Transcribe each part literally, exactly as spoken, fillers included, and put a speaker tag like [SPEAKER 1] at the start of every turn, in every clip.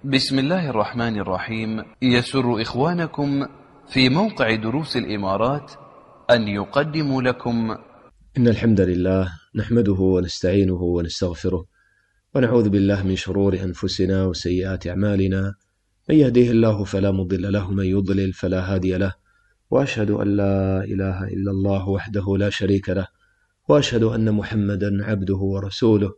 [SPEAKER 1] بسم الله الرحمن الرحيم. يسر إخوانكم في موقع دروس الإمارات أن يقدموا لكم
[SPEAKER 2] إن الحمد لله نحمده ونستعينه ونستغفره ونعوذ بالله من شرور أنفسنا وسيئات أعمالنا، من يهديه الله فلا مضل له، من يضلل فلا هادي له، وأشهد أن لا إله إلا الله وحده لا شريك له، وأشهد أن محمدا عبده ورسوله.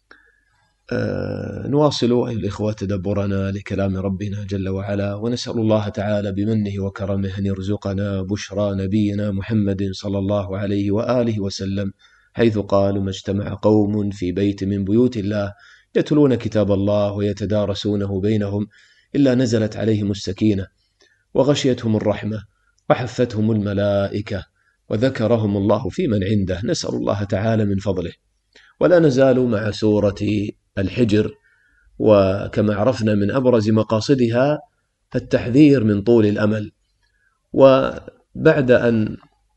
[SPEAKER 2] آه نواصل أيها الإخوة تدبرنا لكلام ربنا جل وعلا، ونسأل الله تعالى بمنه وكرمه أن يرزقنا بشرى نبينا محمد صلى الله عليه وآله وسلم، حيث قال: ما اجتمع قوم في بيت من بيوت الله يتلون كتاب الله ويتدارسونه بينهم إلا نزلت عليهم السكينة وغشيتهم الرحمة وحفتهم الملائكة وذكرهم الله في من عنده. نسأل الله تعالى من فضله. ولا نزال مع سورة الحجر، وكما عرفنا من أبرز مقاصدها التحذير من طول الأمل. وبعد أن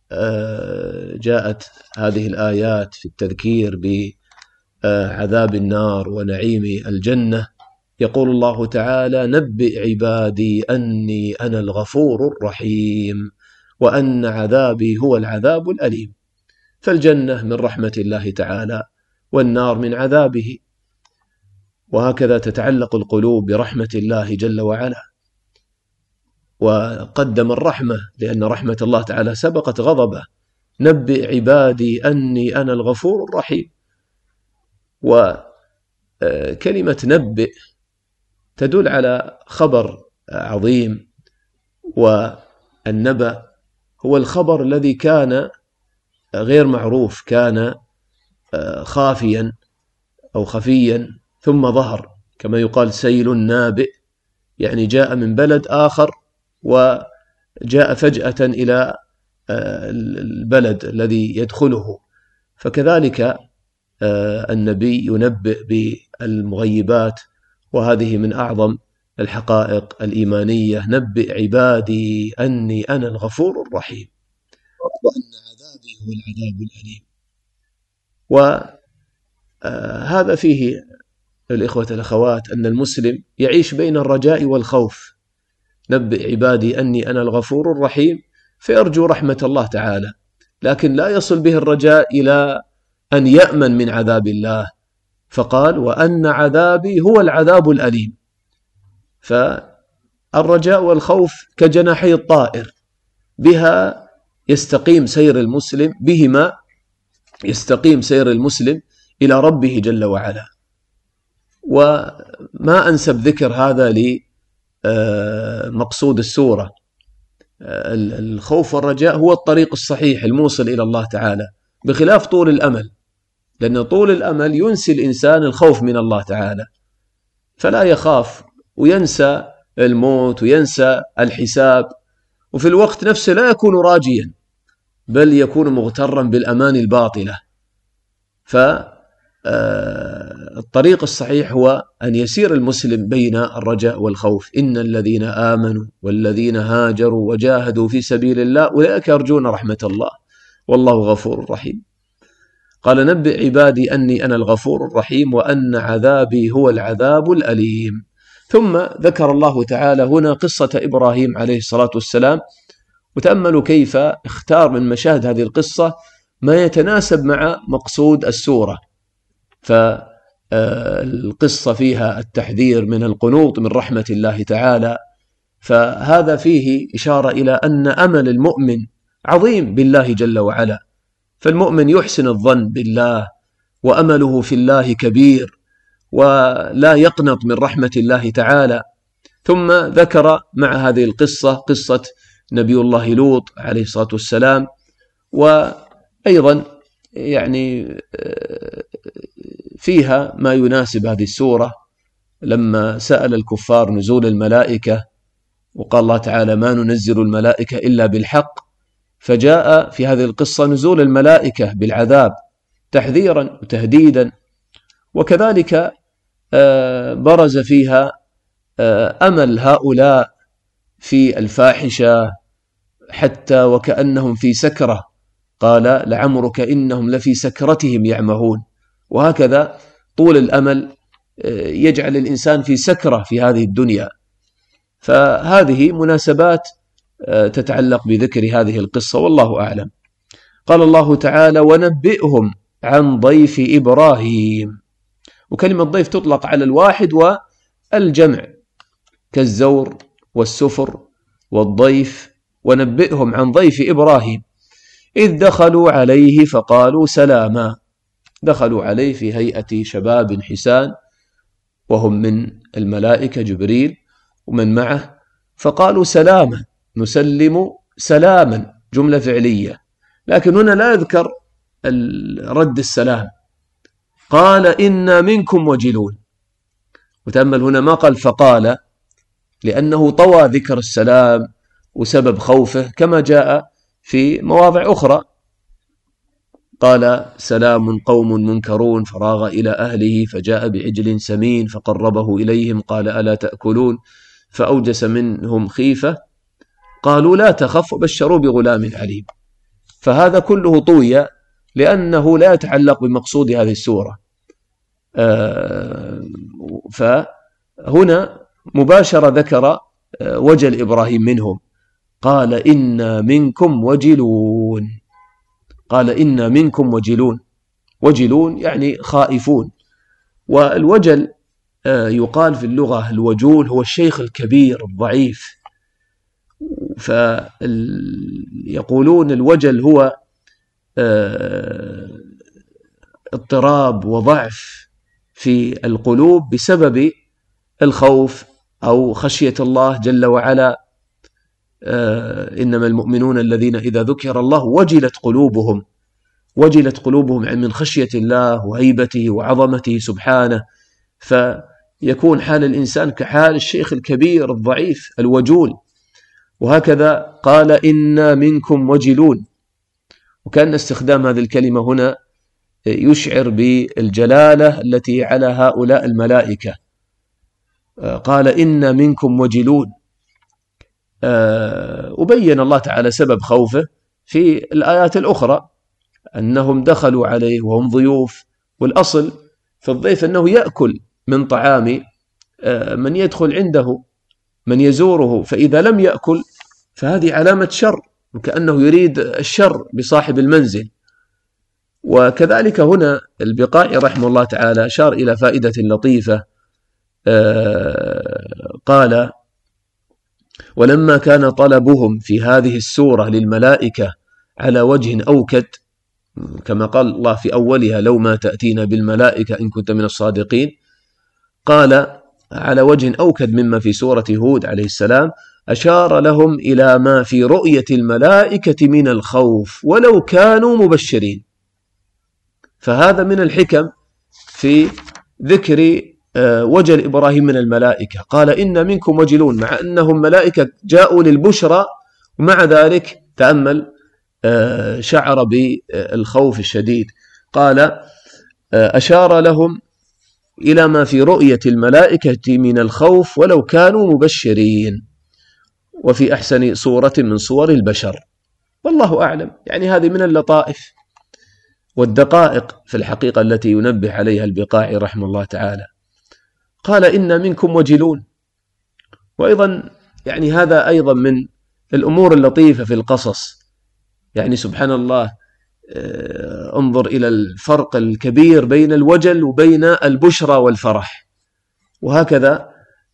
[SPEAKER 2] جاءت هذه الآيات في التذكير بعذاب النار ونعيم الجنة، يقول الله تعالى: نبئ عبادي أني أنا الغفور الرحيم وأن عذابي هو العذاب الأليم. فالجنة من رحمة الله تعالى والنار من عذابه، وهكذا تتعلق القلوب برحمة الله جل وعلا. وقدم الرحمة لأن رحمة الله تعالى سبقت غضبه. نبئ عبادي أني أنا الغفور الرحيم. وكلمة نبئ تدل على خبر عظيم، والنبأ هو الخبر الذي كان غير معروف، كان خافيا أو خفيا ثم ظهر، كما يقال سيل نابئ، يعني جاء من بلد آخر وجاء فجأة إلى البلد الذي يدخله. فكذلك النبي ينبئ بالمغيبات، وهذه من أعظم الحقائق الإيمانية. نبئ عبادي أني أنا الغفور الرحيم وأن عذابي هو العذاب الأليم. وهذا فيه الإخوة الأخوات أن المسلم يعيش بين الرجاء والخوف. نبئ عبادي أني أنا الغفور الرحيم، فيرجو رحمة الله تعالى، لكن لا يصل به الرجاء إلى أن يأمن من عذاب الله، فقال: وأن عذابي هو العذاب الأليم. فالرجاء والخوف كجناحي الطائر، بها يستقيم سير المسلم، بهما يستقيم سير المسلم إلى ربه جل وعلا. وما أنسب ذكر هذا لمقصود السورة. الخوف والرجاء هو الطريق الصحيح الموصل إلى الله تعالى، بخلاف طول الأمل، لأن طول الأمل ينسي الإنسان الخوف من الله تعالى، فلا يخاف وينسى الموت وينسى الحساب، وفي الوقت نفسه لا يكون راجيا، بل يكون مغترا بالأمان الباطلة. فالطريق الصحيح هو أن يسير المسلم بين الرجاء والخوف. إن الذين آمنوا والذين هاجروا وجاهدوا في سبيل الله أولئك يرجون رحمة الله والله غفور رحيم. قال: نبئ عبادي أني أنا الغفور الرحيم وأن عذابي هو العذاب الأليم. ثم ذكر الله تعالى هنا قصة إبراهيم عليه الصلاة والسلام، وتأملوا كيف اختار من مشاهد هذه القصة ما يتناسب مع مقصود السورة. فالقصة فيها التحذير من القنوط من رحمة الله تعالى، فهذا فيه إشارة إلى أن أمل المؤمن عظيم بالله جل وعلا. فالمؤمن يحسن الظن بالله وأمله في الله كبير، ولا يقنط من رحمة الله تعالى. ثم ذكر مع هذه القصة قصة نبي الله لوط عليه الصلاة والسلام، وأيضا يعني فيها ما يناسب هذه السورة، لما سأل الكفار نزول الملائكة، وقال الله تعالى: ما ننزل الملائكة إلا بالحق، فجاء في هذه القصة نزول الملائكة بالعذاب تحذيرا وتهديدا. وكذلك برز فيها أمل هؤلاء في الفاحشة حتى وكأنهم في سكرة، قال: لعمرك إنهم لفي سكرتهم يعمهون. وهكذا طول الأمل يجعل الإنسان في سكرة في هذه الدنيا. فهذه مناسبات تتعلق بذكر هذه القصة، والله أعلم. قال الله تعالى: ونبئهم عن ضيف إبراهيم. وكلمة ضيف تطلق على الواحد والجمع كالزور والسفر والضيف. ونبئهم عن ضيف إبراهيم إذ دخلوا عليه فقالوا سلاما. دخلوا عليه في هيئة شباب حسان، وهم من الملائكة جبريل ومن معه، فقالوا سلاما. نسلم سلاما جملة فعلية، لكن هنا لا يذكر رد السلام. قال إنا منكم وجلون. وتأمل هنا ما قال فقال، لأنه طوى ذكر السلام وسبب خوفه كما جاء في مواضع أخرى. قال سلام قوم منكرون فراغ إلى أهله فجاء بعجل سمين فقربه إليهم قال ألا تأكلون فأوجس منهم خيفة قالوا لا تخف وبشروا بغلام عليم. فهذا كله طوي لأنه لا يتعلق بمقصود هذه السورة. فهنا مباشرة ذكر وجل إبراهيم منهم. قال إنا منكم وجلون. قال إنا منكم وجلون. وجلون يعني خائفون. والوجل يقال في اللغة الوجول هو الشيخ الكبير الضعيف. فيقولون الوجل هو اضطراب وضعف في القلوب بسبب الخوف أو خشية الله جل وعلا. إنما المؤمنون الذين إذا ذكر الله وجلت قلوبهم. وجلت قلوبهم من خشية الله وهيبته وعظمته سبحانه. فيكون حال الإنسان كحال الشيخ الكبير الضعيف الوجول. وهكذا قال إنا منكم وجلون. وكان استخدام هذه الكلمة هنا يشعر بالجلالة التي على هؤلاء الملائكة. قال إنا منكم وجلون. وبين الله تعالى سبب خوفه في الآيات الأخرى أنهم دخلوا عليه وهم ضيوف، والأصل في الضيف أنه يأكل من طعام من يدخل عنده من يزوره، فإذا لم يأكل فهذه علامة شر، كأنه يريد الشر بصاحب المنزل. وكذلك هنا البقاعي رحمه الله تعالى أشار إلى فائدة لطيفة. قال ولما كان طلبهم في هذه السورة للملائكة على وجه أوكد، كما قال الله في أولها لو ما تأتينا بالملائكة إن كنت من الصادقين، قال على وجه أوكد مما في سورة هود عليه السلام، أشار لهم إلى ما في رؤية الملائكة من الخوف ولو كانوا مبشرين. فهذا من الحكم في ذكر وجل إبراهيم من الملائكة. قال إن منكم وجلون، مع أنهم ملائكة جاءوا للبشرى، ومع ذلك تأمل شعر بالخوف الشديد. قال أشار لهم إلى ما في رؤية الملائكة من الخوف ولو كانوا مبشرين، وفي أحسن صورة من صور البشر. والله أعلم. يعني هذه من اللطائف والدقائق في الحقيقة التي ينبه عليها البقاعي رحمه الله تعالى. قال إن منكم وجلون. وأيضا يعني هذا أيضا من الأمور اللطيفة في القصص. يعني سبحان الله، انظر إلى الفرق الكبير بين الوجل وبين البشرى والفرح. وهكذا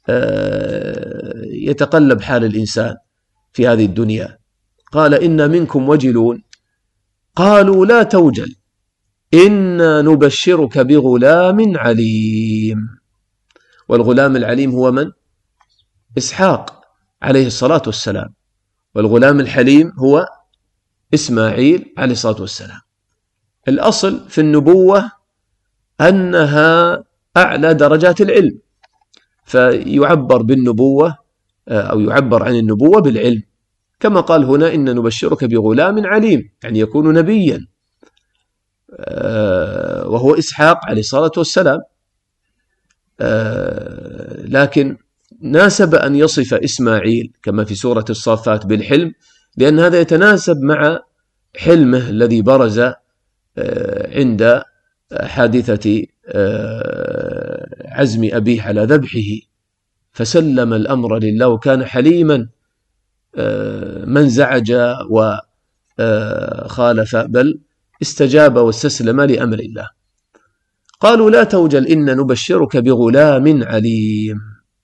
[SPEAKER 2] يتقلب حال الإنسان في هذه الدنيا. قال إن منكم وجلون قالوا لا توجل إنا نبشرك بغلام عليم. والغلام العليم هو من؟ إسحاق عليه الصلاة والسلام. والغلام الحليم هو إسماعيل عليه الصلاة والسلام. الأصل في النبوة أنها أعلى درجات العلم، فيعبر بالنبوة أو يعبر عن النبوة بالعلم، كما قال هنا إن نبشرك بغلام عليم، يعني يكون نبيا، وهو إسحاق عليه الصلاة والسلام. لكن ناسب أن يصف إسماعيل كما في سورة الصافات بالحلم، لأن هذا يتناسب مع حلمه الذي برز عند حادثة عزم أبيه على ذبحه، فسلم الأمر لله وكان حليما ما انزعج وخالف، بل استجاب واستسلم لأمر الله. قالوا لا توجل إن نبشرك بغلام عليم.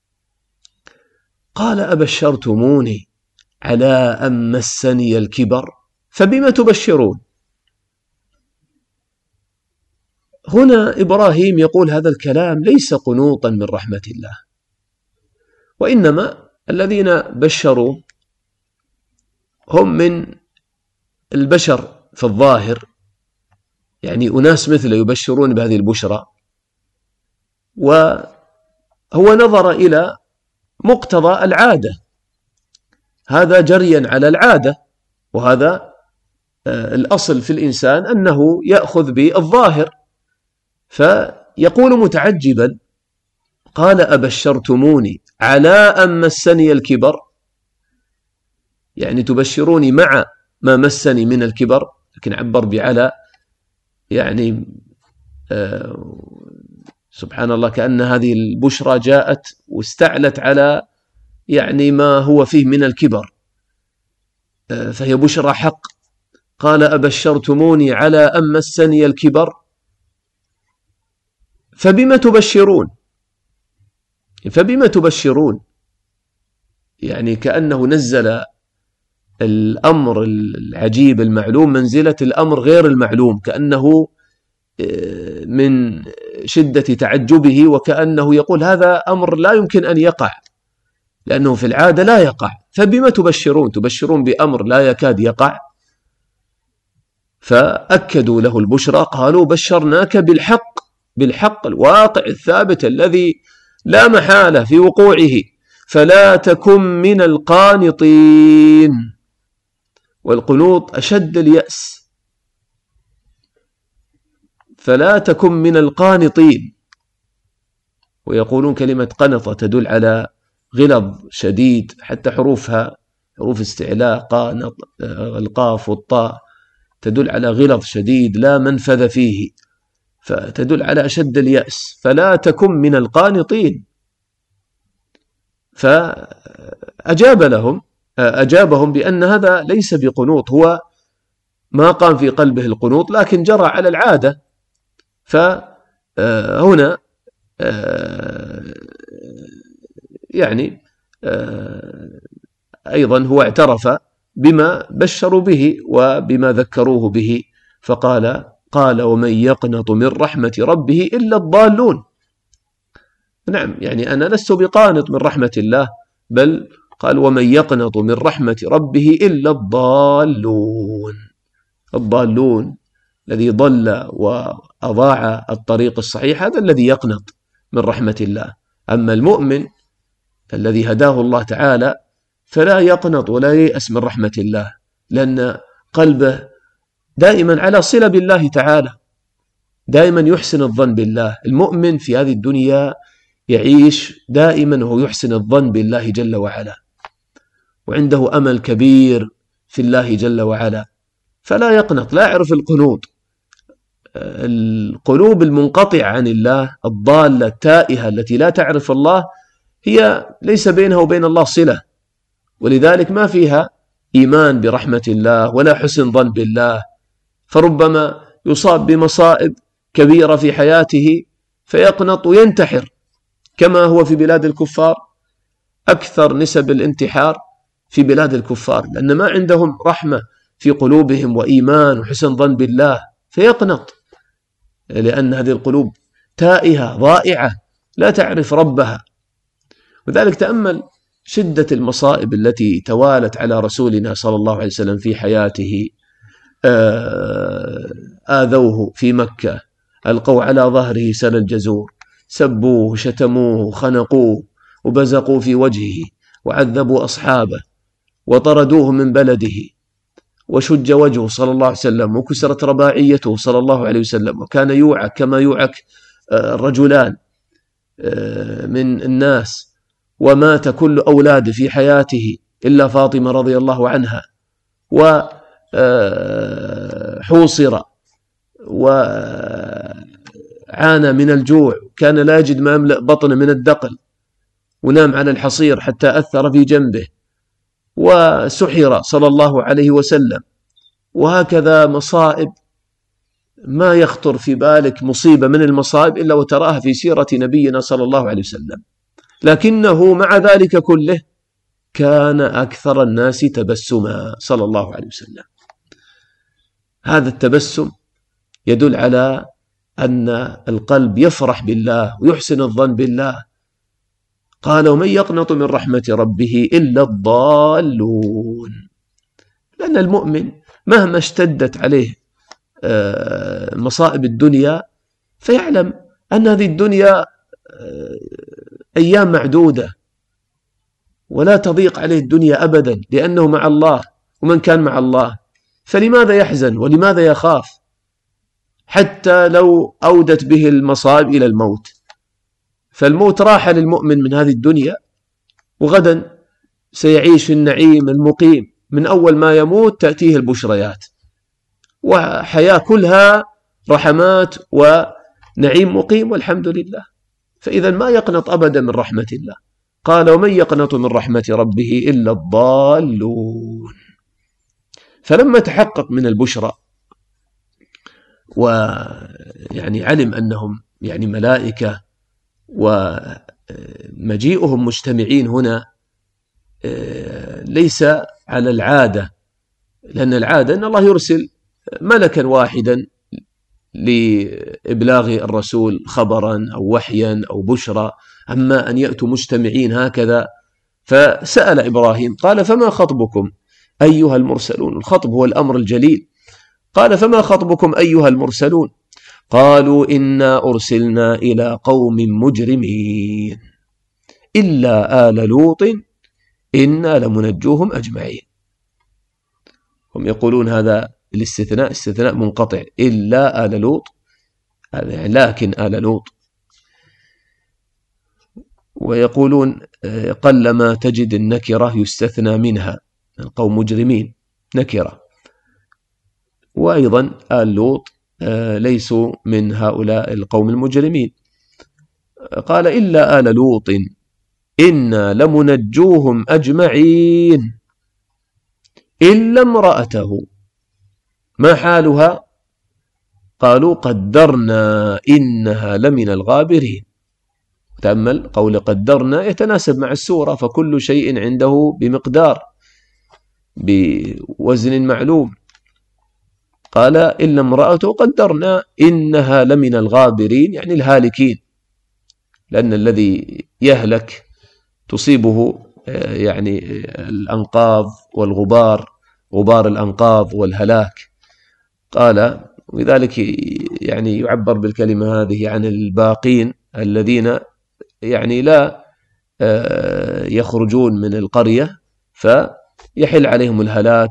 [SPEAKER 2] قال أبشرتموني على أن مسني الكبر فبم تبشرون. هنا إبراهيم يقول هذا الكلام ليس قنوطا من رحمة الله، وإنما الذين بشروا هم من البشر في الظاهر، يعني أناس مثله يبشرون بهذه البشرى، وهو نظر إلى مقتضى العادة، هذا جريا على العادة، وهذا الأصل في الإنسان أنه يأخذ بالظاهر، فيقول متعجبا قال أبشرتموني على أن مسني الكبر، يعني تبشروني مع ما مسني من الكبر، لكن عبر بعلى، يعني آه سبحان الله، كأن هذه البشرى جاءت واستعلت على يعني ما هو فيه من الكبر، آه فهي بشرى حق. قال أبشرتموني على أن مسني الكبر فبما تبشرون، فبما تبشرون يعني كأنه نزل الأمر العجيب المعلوم منزلة الأمر غير المعلوم، كأنه من شدة تعجبه وكأنه يقول هذا أمر لا يمكن أن يقع، لأنه في العادة لا يقع، فبما تبشرون، تبشرون بأمر لا يكاد يقع. فأكدوا له البشرى، قالوا بشرناك بالحق، بالحق الواقع الثابت الذي لا محالة في وقوعه، فلا تكن من القانطين. والقنوط أشد اليأس، فلا تكن من القانطين. ويقولون كلمة قنطة تدل على غلظ شديد، حتى حروفها حروف استعلاء قانط القاف والطاء تدل على غلظ شديد لا منفذ فيه، فتدل على أشد اليأس. فلا تكن من القانطين. فأجاب لهم أجابهم بأن هذا ليس بقنوط، هو ما قام في قلبه القنوط لكن جرى على العادة. فهنا يعني أيضا هو اعترف بما بشروا به وبما ذكروه به، فقال قال ومن يقنط من رحمة ربه إلا الضالون. نعم، يعني أنا لست بقانط من رحمة الله، بل قال ومن يقنط من رحمة ربه إلا الضالون. الضالون الذي ضل وأضاع الطريق الصحيح، هذا الذي يقنط من رحمة الله. أما المؤمن الذي هداه الله تعالى فلا يقنط ولا ييأس من رحمة الله، لأن قلبه دائما على صلة بالله تعالى، دائما يحسن الظن بالله. المؤمن في هذه الدنيا يعيش دائما وهو يحسن الظن بالله جل وعلا، وعنده أمل كبير في الله جل وعلا، فلا يقنط، لا يعرف القنوط. القلوب المنقطعة عن الله الضالة التائهة التي لا تعرف الله هي ليس بينها وبين الله صلة، ولذلك ما فيها إيمان برحمة الله ولا حسن ظن بالله. فربما يصاب بمصائب كبيرة في حياته فيقنط وينتحر، كما هو في بلاد الكفار. أكثر نسب الانتحار في بلاد الكفار، لأن ما عندهم رحمة في قلوبهم وإيمان وحسن ظن بالله، فيقنط، لأن هذه القلوب تائهة ضائعة لا تعرف ربها. وذلك تأمل شدة المصائب التي توالت على رسولنا صلى الله عليه وسلم في حياته. آذوه في مكة، ألقوا على ظهره سل الجزور، سبوه شتموه خنقوه وبزقوا في وجهه وعذبوا أصحابه وطردوه من بلده، وشج وجهه صلى الله عليه وسلم وكسرت رباعيته صلى الله عليه وسلم، وكان يوعك كما يوعك الرجلان من الناس، ومات كل أولاده في حياته إلا فاطمة رضي الله عنها، وحوصر عانى من الجوع، كان لا يجد ما يملأ بطنه من الدقل، ونام على الحصير حتى أثر في جنبه، وسحر صلى الله عليه وسلم. وهكذا مصائب ما يخطر في بالك مصيبة من المصائب إلا وتراها في سيرة نبينا صلى الله عليه وسلم. لكنه مع ذلك كله كان أكثر الناس تبسما صلى الله عليه وسلم. هذا التبسم يدل على أن القلب يفرح بالله ويحسن الظن بالله. قال: ومن يقنط من رحمة ربه إلا الضالون. لأن المؤمن مهما اشتدت عليه مصائب الدنيا فيعلم أن هذه الدنيا أيام معدودة، ولا تضيق عليه الدنيا أبدا، لأنه مع الله، ومن كان مع الله فلماذا يحزن ولماذا يخاف؟ حتى لو أودت به المصائب إلى الموت، فالموت راحة للمؤمن من هذه الدنيا، وغدا سيعيش في النعيم المقيم، من أول ما يموت تأتيه البشريات، وحياة كلها رحمات ونعيم مقيم والحمد لله. فإذا ما يقنط أبدا من رحمة الله. قال: ومن يقنط من رحمة ربه إلا الضالون. فلما تحقق من البشرى ويعني علم أنهم يعني ملائكة ومجيئهم مجتمعين هنا ليس على العادة، لأن العادة أن الله يرسل ملكا واحدا لإبلاغ الرسول خبرا أو وحيا أو بشرى، أما أن يأتوا مجتمعين هكذا. فسأل إبراهيم قال: فما خطبكم أيها المرسلون؟ الخطب هو الأمر الجليل. قال: فما خطبكم أيها المرسلون؟ قالوا: إنا أرسلنا إلى قوم مجرمين إلا آل لوط إنا لمنجوهم أجمعين. هم يقولون هذا الاستثناء استثناء منقطع، إلا آل لوط، لكن آل لوط. ويقولون قلما تجد النكرة يستثنى منها، القوم مجرمين نكرة. وأيضا آل لوط ليسوا من هؤلاء القوم المجرمين. قال: إلا آل لوط إنا لمنجوهم أجمعين إلا امرأته. ما حالها؟ قالوا: قدرنا إنها لمن الغابرين. تأمل قول قدرنا يتناسب مع السورة، فكل شيء عنده بمقدار بوزن معلوم. قال: إلا امرأته قدرنا إنها لمن الغابرين، يعني الهالكين، لأن الذي يهلك تصيبه يعني الأنقاض والغبار، غبار الأنقاض والهلاك. قال: ولذلك يعني يعبر بالكلمة هذه عن الباقين الذين يعني لا يخرجون من القرية فيحل عليهم الهلاك،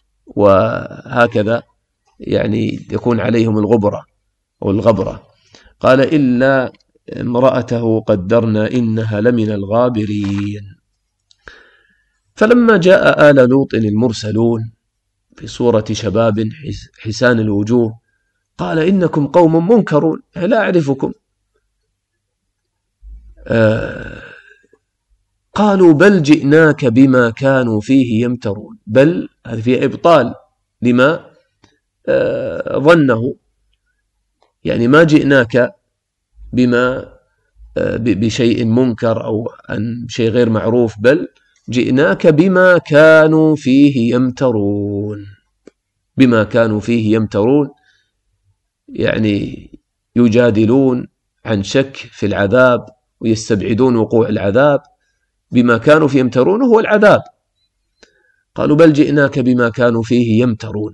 [SPEAKER 2] وهكذا يعني يكون عليهم الغبرة أو الغبرة. قال: إلا امرأته قدرنا إنها لمن الغابرين. فلما جاء آل لوط المرسلون في صورة شباب حسان الوجوه قال: إنكم قوم منكرون، لا أعرفكم. آه قالوا: بل جئناك بما كانوا فيه يمترون. بل هذا فيه إبطال لما آه ظنه، يعني ما جئناك بما آه بشيء منكر أو عن شيء غير معروف، بل جئناك بما كانوا فيه يمترون. بما كانوا فيه يمترون يعني يجادلون عن شك في العذاب ويستبعدون وقوع العذاب. بما كانوا فيه يمترون هو العذاب. قالوا: بل جئناك بما كانوا فيه يمترون.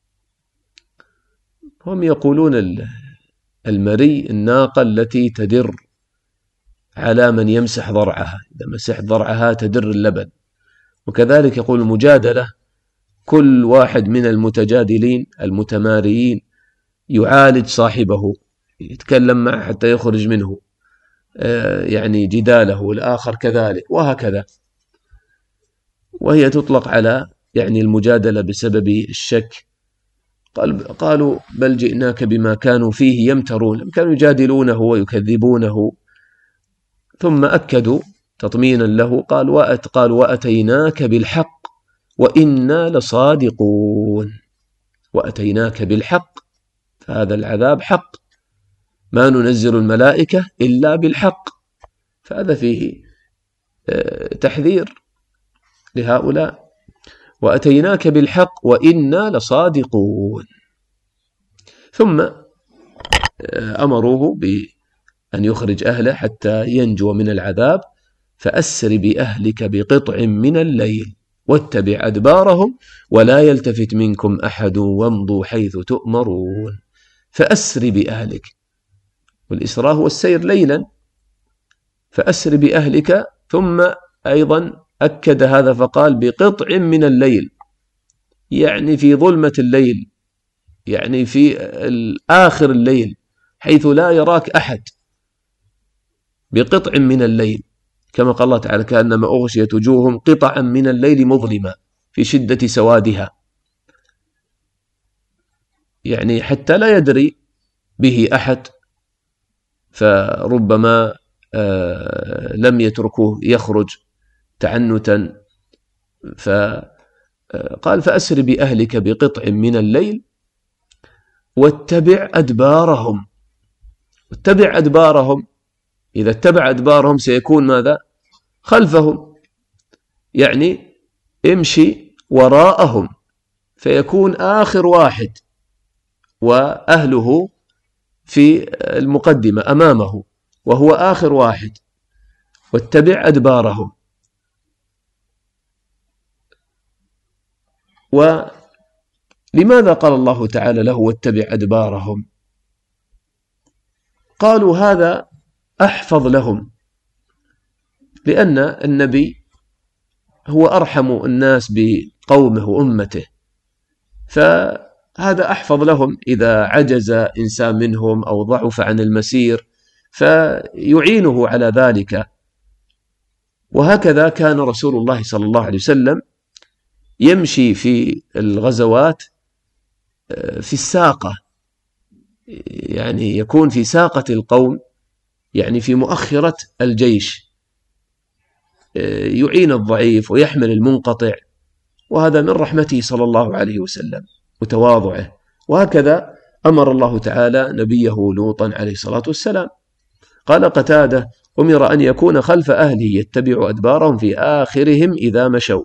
[SPEAKER 2] هم يقولون المري الناقة التي تدر على من يمسح ضرعها، إذا مسح ضرعها تدر اللبن. وكذلك يقول المجادلة كل واحد من المتجادلين المتماريين يعالج صاحبه، يتكلم معه حتى يخرج منه يعني جداله، والآخر كذلك، وهكذا. وهي تطلق على يعني المجادلة بسبب الشك قال قالوا بل جئناك بما كانوا فيه يمترون، كانوا يجادلونه ويكذبونه. ثم أكدوا تطمينا له قال وأت قال وأتيناك بالحق وإنا لصادقون. وأتيناك بالحق، فهذا العذاب حق، ما ننزل الملائكة إلا بالحق، فهذا فيه تحذير لهؤلاء. وأتيناك بالحق وإنا لصادقون. ثم أمروه بأن يخرج أهله حتى ينجو من العذاب. فأسر بأهلك بقطع من الليل واتبع أدبارهم ولا يلتفت منكم أحد وامضوا حيث تؤمرون. فأسر بأهلك، والإسراء هو السير ليلا، فأسر بأهلك. ثم أيضا أكد هذا فقال بقطع من الليل، يعني في ظلمة الليل، يعني في آخر الليل حيث لا يراك أحد، بقطع من الليل، كما قال الله تعالى كأنما أغشيت وجوههم قطعا من الليل مظلمة في شدة سوادها، يعني حتى لا يدري به أحد، فربما لم يتركوه يخرج تعنتا. فقال فأسر بأهلك بقطع من الليل واتبع أدبارهم. واتبع أدبارهم، إذا اتبع أدبارهم سيكون ماذا؟ خلفهم، يعني امشي وراءهم فيكون آخر واحد وأهله في المقدمة أمامه وهو آخر واحد. واتبع أدبارهم. ولماذا قال الله تعالى له واتبع أدبارهم؟ قالوا هذا أحفظ لهم، لأن النبي هو أرحم الناس بقومه وأمته، فهذا أحفظ لهم إذا عجز إنسان منهم أو ضعف عن المسير فيعينه على ذلك. وهكذا كان رسول الله صلى الله عليه وسلم يمشي في الغزوات في الساقة، يعني يكون في ساقة القوم، يعني في مؤخرة الجيش، يعين الضعيف ويحمل المنقطع، وهذا من رحمته صلى الله عليه وسلم وتواضعه. وهكذا أمر الله تعالى نبيه لوطا عليه الصلاة والسلام. قال قتادة أمر أن يكون خلف أهله يتبع أدبارهم في آخرهم إذا مشوا.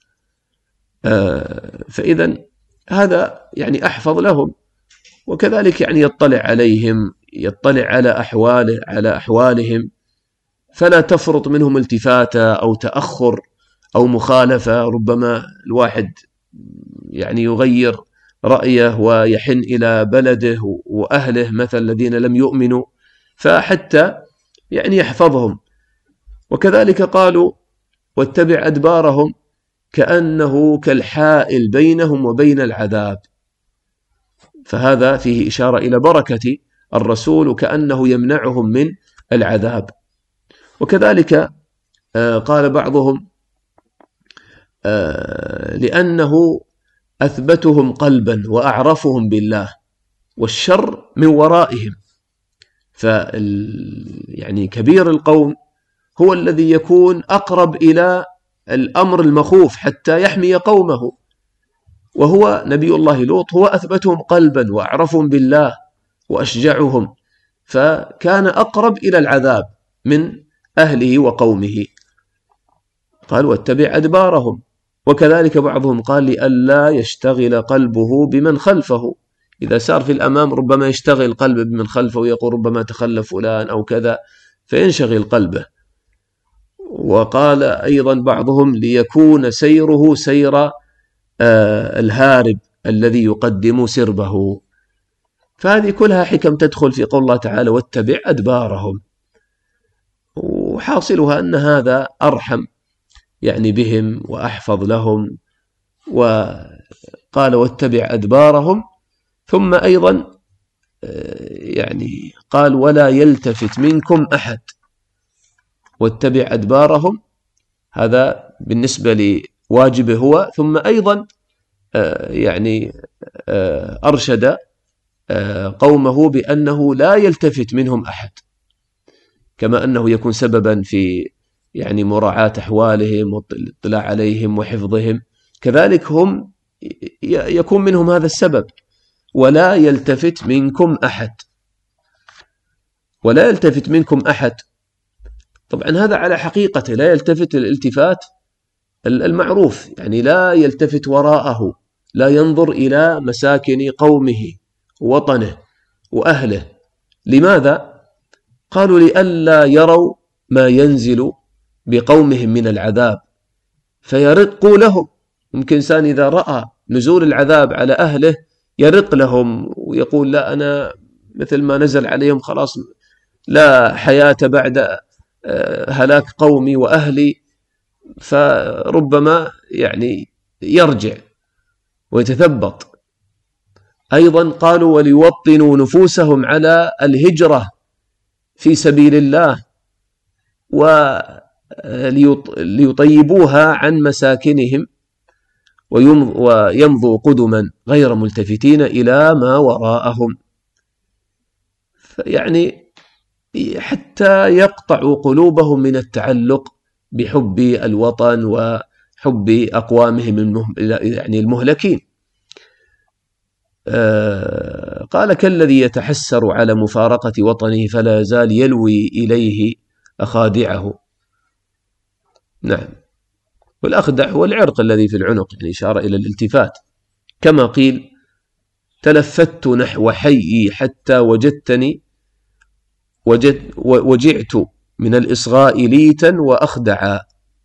[SPEAKER 2] فإذا هذا يعني أحفظ لهم، وكذلك يعني يطلع عليهم، يطلع على أحوال على أحوالهم، فلا تفرط منهم التفاتة أو تأخر أو مخالفة. ربما الواحد يعني يغير رأيه ويحن إلى بلده وأهله مثل الذين لم يؤمنوا، فحتى يعني يحفظهم. وكذلك قالوا واتبع أدبارهم كأنه كالحائل بينهم وبين العذاب، فهذا فيه إشارة إلى بركة الرسول وكأنه يمنعهم من العذاب. وكذلك قال بعضهم لأنه أثبتهم قلبا وأعرفهم بالله والشر من ورائهم، يعني كبير القوم هو الذي يكون أقرب إلى الأمر المخوف حتى يحمي قومه، وهو نبي الله لوط هو أثبتهم قلبا وأعرفهم بالله وأشجعهم، فكان أقرب إلى العذاب من أهله وقومه. قال واتبع أدبارهم. وكذلك بعضهم قال لئلا يشتغل قلبه بمن خلفه، إذا سار في الأمام ربما يشتغل قلبه بمن خلفه ويقول ربما تخلف فلان أو كذا فينشغل قلبه. وقال أيضا بعضهم ليكون سيره سير الهارب الذي يقدم سربه. فهذه كلها حكم تدخل في قول الله تعالى واتبع أدبارهم، وحاصلها أن هذا أرحم يعني بهم وأحفظ لهم. وقال واتبع أدبارهم. ثم أيضا يعني قال ولا يلتفت منكم أحد. واتبع أدبارهم هذا بالنسبة لواجبه هو، ثم أيضا يعني أرشد قومه بأنه لا يلتفت منهم أحد، كما أنه يكون سببا في يعني مراعاة أحوالهم والاطلاع عليهم وحفظهم، كذلك هم يكون منهم هذا السبب. ولا يلتفت منكم أحد، ولا يلتفت منكم أحد، طبعا هذا على حقيقته، لا يلتفت الالتفات المعروف، يعني لا يلتفت وراءه، لا ينظر إلى مساكن قومه ووطنه وأهله. لماذا؟ قالوا لئلا يروا ما ينزل بقومهم من العذاب فيرقوا لهم. ممكن إنسان إذا رأى نزول العذاب على أهله يرق لهم ويقول لا، أنا مثل ما نزل عليهم خلاص لا حياة بعد هلاك قومي وأهلي، فربما يعني يرجع ويتثبط. أيضا قالوا وليوطنوا نفوسهم على الهجرة في سبيل الله وليطيبوها عن مساكنهم ويمضوا قدما غير ملتفتين إلى ما وراءهم، يعني حتى يقطعوا قلوبهم من التعلق بحب الوطن وحب أقوامهم يعني المهلكين. آه قال كالذي يتحسر على مفارقة وطنه فلا يزال يلوي إليه أخادعه. نعم، والأخدع هو العرق الذي في العنق، يعني إشارة إلى الالتفات، كما قيل تلفت نحو حيي حتى وجدتني وجد وجعت من الإصغاء ليتا وأخدعا،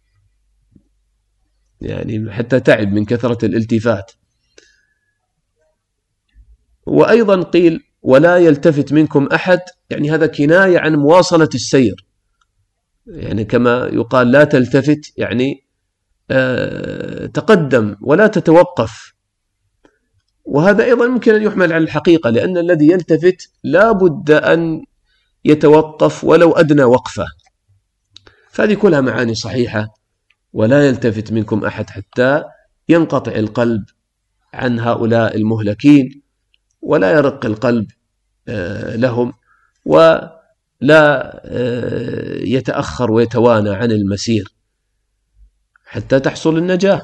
[SPEAKER 2] يعني حتى تعب من كثرة الالتفات. وأيضا قيل ولا يلتفت منكم أحد، يعني هذا كناية عن مواصلة السير، يعني كما يقال لا تلتفت يعني آه تقدم ولا تتوقف. وهذا أيضا ممكن أن يحمل على الحقيقة، لأن الذي يلتفت لا بد أن يتوقف ولو أدنى وقفة. فهذه كلها معاني صحيحة. ولا يلتفت منكم أحد حتى ينقطع القلب عن هؤلاء المهلكين ولا يرق القلب لهم، ولا يتأخر ويتوانى عن المسير حتى تحصل النجاة.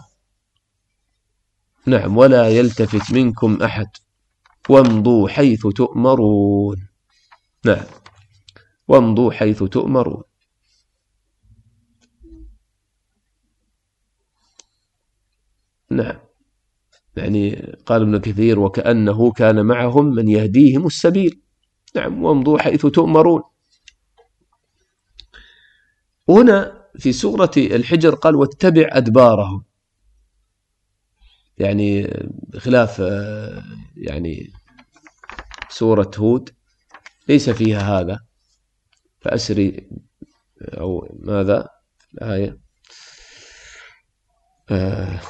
[SPEAKER 2] نعم، ولا يلتفت منكم أحد وامضوا حيث تؤمرون. نعم، وامضوا حيث تؤمرون. نعم، يعني قال ابن كثير وكأنه كان معهم من يهديهم السبيل. نعم، وامضوا حيث تؤمرون. هنا في سورة الحجر قال واتبع أدبارهم، يعني خلاف يعني سورة هود ليس فيها هذا، فأسري أو ماذا الآية آه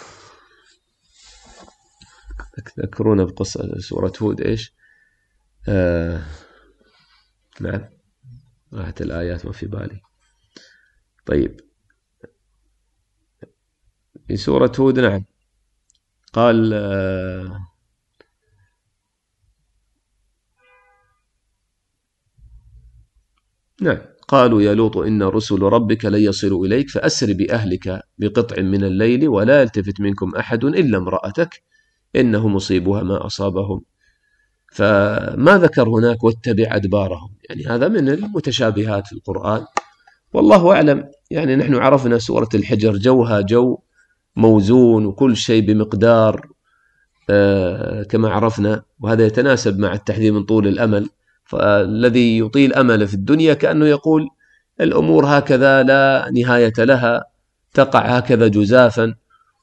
[SPEAKER 2] تذكرون بقصة سورة هود إيش؟ آه نعم، راحت الآيات ما في بالي. طيب، في سورة هود نعم قال آه نعم قالوا يا لوط إن رسل ربك لن يصلوا إليك فأسر بأهلك بقطع من الليل ولا يلتفت منكم أحد إلا امرأتك إنه مصيبها ما أصابهم. فما ذكر هناك واتبع أدبارهم، يعني هذا من المتشابهات في القرآن والله أعلم. يعني نحن عرفنا سورة الحجر جوها جو موزون وكل شيء بمقدار آه كما عرفنا، وهذا يتناسب مع التحذير من طول الأمل. فالذي يطيل أمله في الدنيا كأنه يقول الأمور هكذا لا نهاية لها، تقع هكذا جزافا.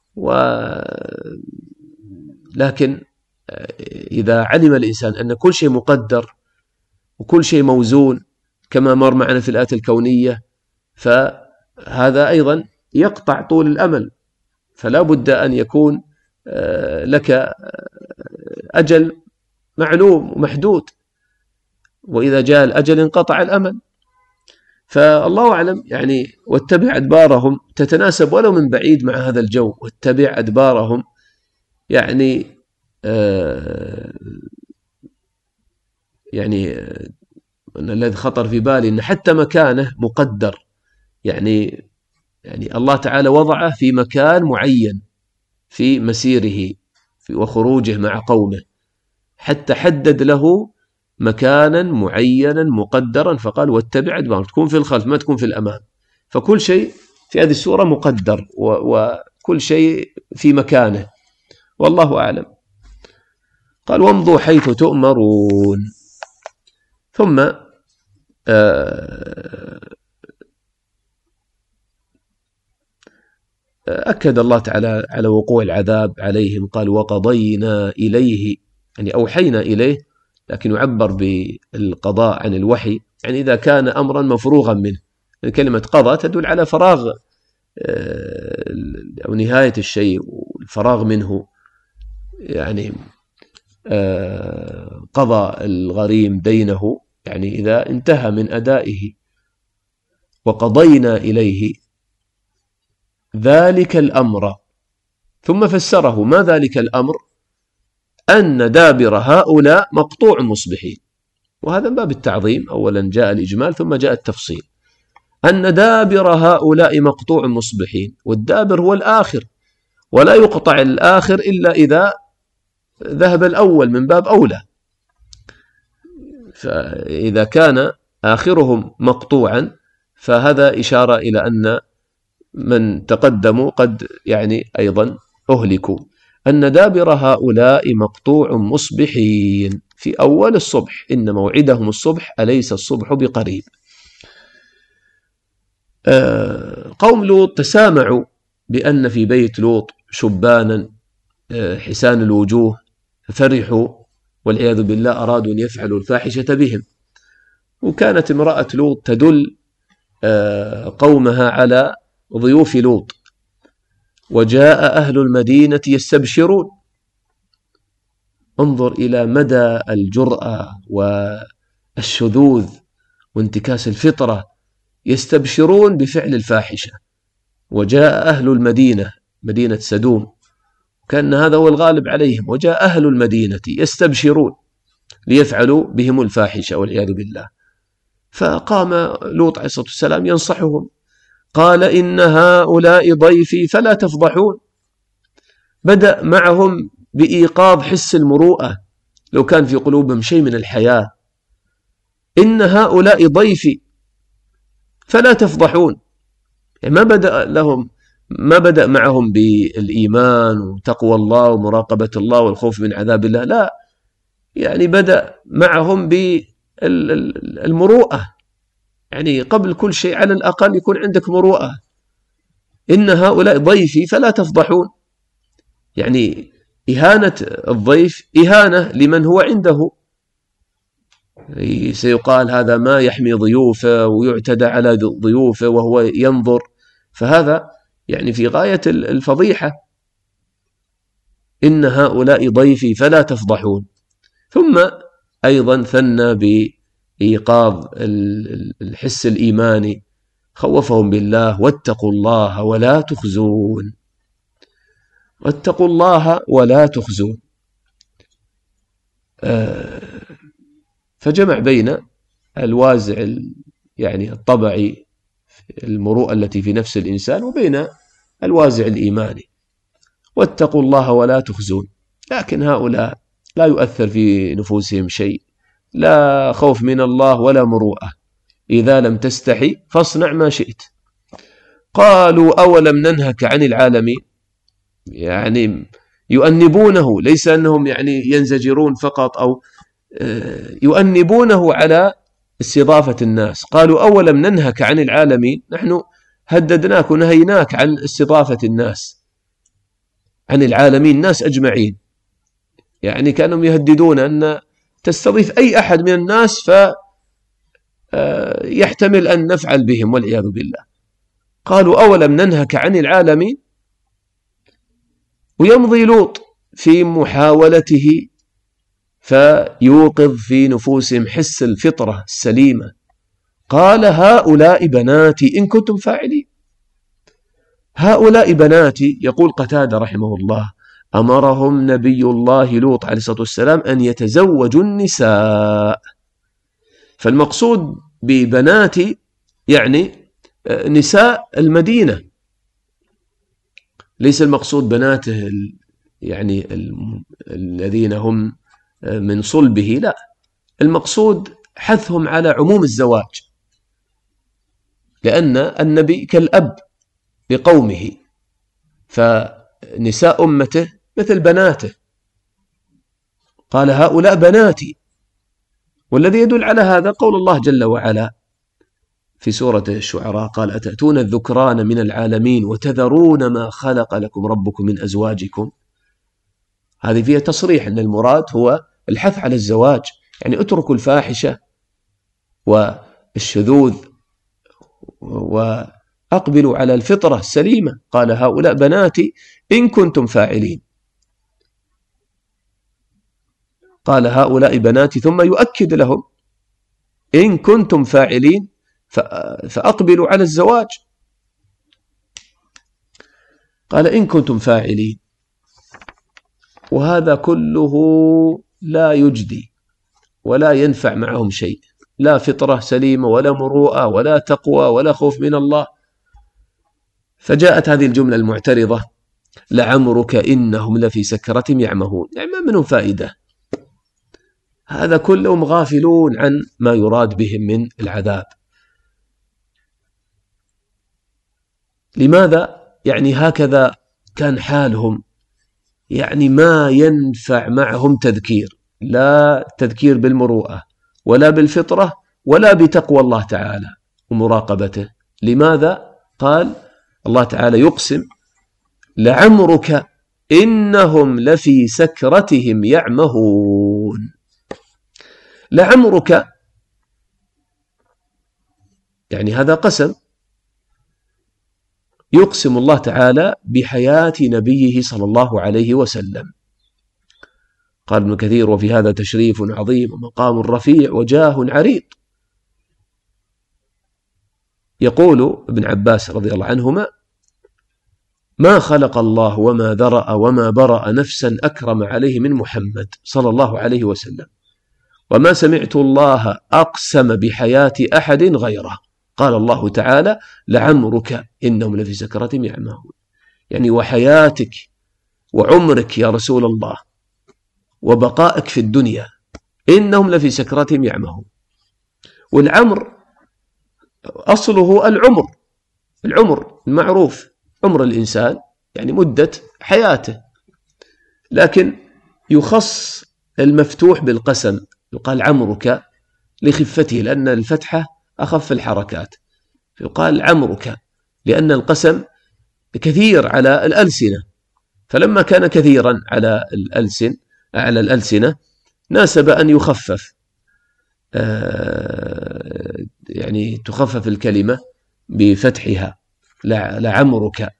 [SPEAKER 2] ولكن إذا علم الإنسان أن كل شيء مقدر وكل شيء موزون كما مر معنا في الآية الكونية، فهذا أيضا يقطع طول الأمل. فلا بد أن يكون لك أجل معلوم ومحدود، وإذا جاء الأجل انقطع الأمل. فالله أعلم، يعني واتبع أدبارهم تتناسب ولو من بعيد مع هذا الجو. واتبع أدبارهم يعني آه يعني آه الذي خطر في بالي أن حتى مكانه مقدر، يعني يعني الله تعالى وضعه في مكان معين في مسيره في وخروجه مع قومه، حتى حدد له مكانا معينا مقدرا، فقال واتبع أدبارهم، تكون في الخلف ما تكون في الأمام. فكل شيء في هذه السورة مقدر وكل شيء في مكانه، والله أعلم. قال وامضوا حيث تؤمرون. ثم أكد الله تعالى على وقوع العذاب عليهم، قال وقضينا إليه، يعني أوحينا إليه، لكن يعبر بالقضاء عن الوحي، يعني إذا كان أمرا مفروغا منه. كلمة قضى تدل على فراغ أو نهاية الشيء والفراغ منه، يعني قضى الغريم دينه، يعني إذا انتهى من أدائه. وقضينا إليه ذلك الأمر، ثم فسره ما ذلك الأمر، أن دابر هؤلاء مقطوع مصبحين. وهذا من باب التعظيم، أولا جاء الإجمال ثم جاء التفصيل. أن دابر هؤلاء مقطوع مصبحين، والدابر هو الآخر، ولا يقطع الآخر إلا إذا ذهب الأول من باب أولى. فإذا كان آخرهم مقطوعا فهذا إشارة إلى أن من تقدموا قد يعني أيضا أهلكوا. أن دابر هؤلاء مقطوع مصبحين، في أول الصبح، إن موعدهم الصبح أليس الصبح بقريب. قوم لوط تسامعوا بأن في بيت لوط شبانا حسان الوجوه، ففرحوا والعياذ بالله، أرادوا أن يفعلوا الفاحشة بهم. وكانت امرأة لوط تدل قومها على ضيوف لوط. وجاء أهل المدينة يستبشرون. انظر إلى مدى الجرأة والشذوذ وانتكاس الفطرة، يستبشرون بفعل الفاحشة. وجاء أهل المدينة، مدينة سدوم، كان هذا هو الغالب عليهم. وجاء أهل المدينة يستبشرون ليفعلوا بهم الفاحشة والعياذ بالله. فقام لوط عليه الصلاة والسلام ينصحهم، قال إن هؤلاء ضيفي فلا تفضحون. بدأ معهم بإيقاظ حس المروءة، لو كان في قلوبهم شيء من الحياة. إن هؤلاء ضيفي فلا تفضحون، يعني ما بدأ لهم ما بدأ معهم بالإيمان وتقوى الله ومراقبة الله والخوف من عذاب الله، لا، يعني بدأ معهم بالمروءة، يعني قبل كل شيء على الأقل يكون عندك مروءة. إن هؤلاء ضيفي فلا تفضحون، يعني إهانة الضيف إهانة لمن هو عنده. سيقال هذا ما يحمي ضيوفه ويعتدى على ضيوفه وهو ينظر، فهذا يعني في غاية الفضيحة. إن هؤلاء ضيفي فلا تفضحون. ثم أيضا ثنى بإيقاظ الحس الإيماني، خوفهم بالله، واتقوا الله ولا تخزون. واتقوا الله ولا تخزون، فجمع بين الوازع يعني الطبعي، المروءة التي في نفس الإنسان، وبين الوازع الإيماني. واتقوا الله ولا تخزون، لكن هؤلاء لا يؤثر في نفوسهم شيء، لا خوف من الله ولا مروءة. إذا لم تستحي فاصنع ما شئت. قالوا أولم ننهك عن العالمين، يعني يؤنبونه، ليس أنهم يعني ينزجرون فقط، أو يؤنبونه على استضافة الناس. قالوا أولم ننهك عن العالمين، نحن هددناك ونهيناك عن استضافة الناس، عن العالمين، الناس أجمعين. يعني كانوا يهددون أن تستضيف أي أحد من الناس فيحتمل أن نفعل بهم والعياذ بالله. قالوا أولم ننهك عن العالمين. ويمضي لوط في محاولته فيوقظ في نفوسهم حس الفطرة السليمة. قال هؤلاء بناتي إن كنتم فاعلين. هؤلاء بناتي، يقول قتادة رحمه الله، أمرهم نبي الله لوط عليه الصلاة والسلام أن يتزوجوا النساء. فالمقصود ببنات يعني نساء المدينة، ليس المقصود بناته يعني الذين هم من صلبه، لا، المقصود حثهم على عموم الزواج، لأن النبي كالأب لقومه، فنساء أمته مثل بناته، قال هؤلاء بناتي. والذي يدل على هذا قول الله جل وعلا في سورة الشعراء، قال أتأتون الذكران من العالمين وتذرون ما خلق لكم ربكم من أزواجكم. هذه فيها تصريح أن المراد هو الحث على الزواج، يعني اتركوا الفاحشة والشذوذ وأقبلوا على الفطرة السليمة. قال هؤلاء بناتي إن كنتم فاعلين، قال هؤلاء بناتي ثم يؤكد لهم إن كنتم فاعلين فأقبلوا على الزواج. قال إن كنتم فاعلين، وهذا كله لا يجدي ولا ينفع معهم شيء، لا فطرة سليمة ولا مروءة ولا تقوى ولا خوف من الله. فجاءت هذه الجملة المعترضة لعمرك إنهم لفي سكرتهم يعمهون، يعني ما منهم فائدة، هذا كلهم غافلون عن ما يراد بهم من العذاب. لماذا؟ يعني هكذا كان حالهم، يعني ما ينفع معهم تذكير، لا تذكير بالمروءة ولا بالفطرة ولا بتقوى الله تعالى ومراقبته. لماذا؟ قال الله تعالى يقسم لعمرك إنهم لفي سكرتهم يعمهون. لعمرك يعني هذا قسم، يقسم الله تعالى بحياة نبيه صلى الله عليه وسلم. قال ابن كثير وفي هذا تشريف عظيم ومقام رفيع وجاه عريض. يقول ابن عباس رضي الله عنهما ما خلق الله وما ذرأ وما برأ نفسا أكرم عليه من محمد صلى الله عليه وسلم، وما سمعت الله أقسم بحياة أحد غيره. قال الله تعالى لعمرك إنهم لفي سكرتهم يعمهون، يعني وحياتك وعمرك يا رسول الله وبقائك في الدنيا إنهم لفي سكرتهم يعمهون. والعمر أصله العمر، العمر المعروف عمر الإنسان يعني مدة حياته، لكن يخص المفتوح بالقسم، يقال عمرك لخفته لأن الفتحة أخف الحركات، يقال عمرك لأن القسم كثير على الألسنة، فلما كان كثيرا على الألسن على الألسنة ناسب أن يخفف، يعني تخفف الكلمة بفتحها. لعمرك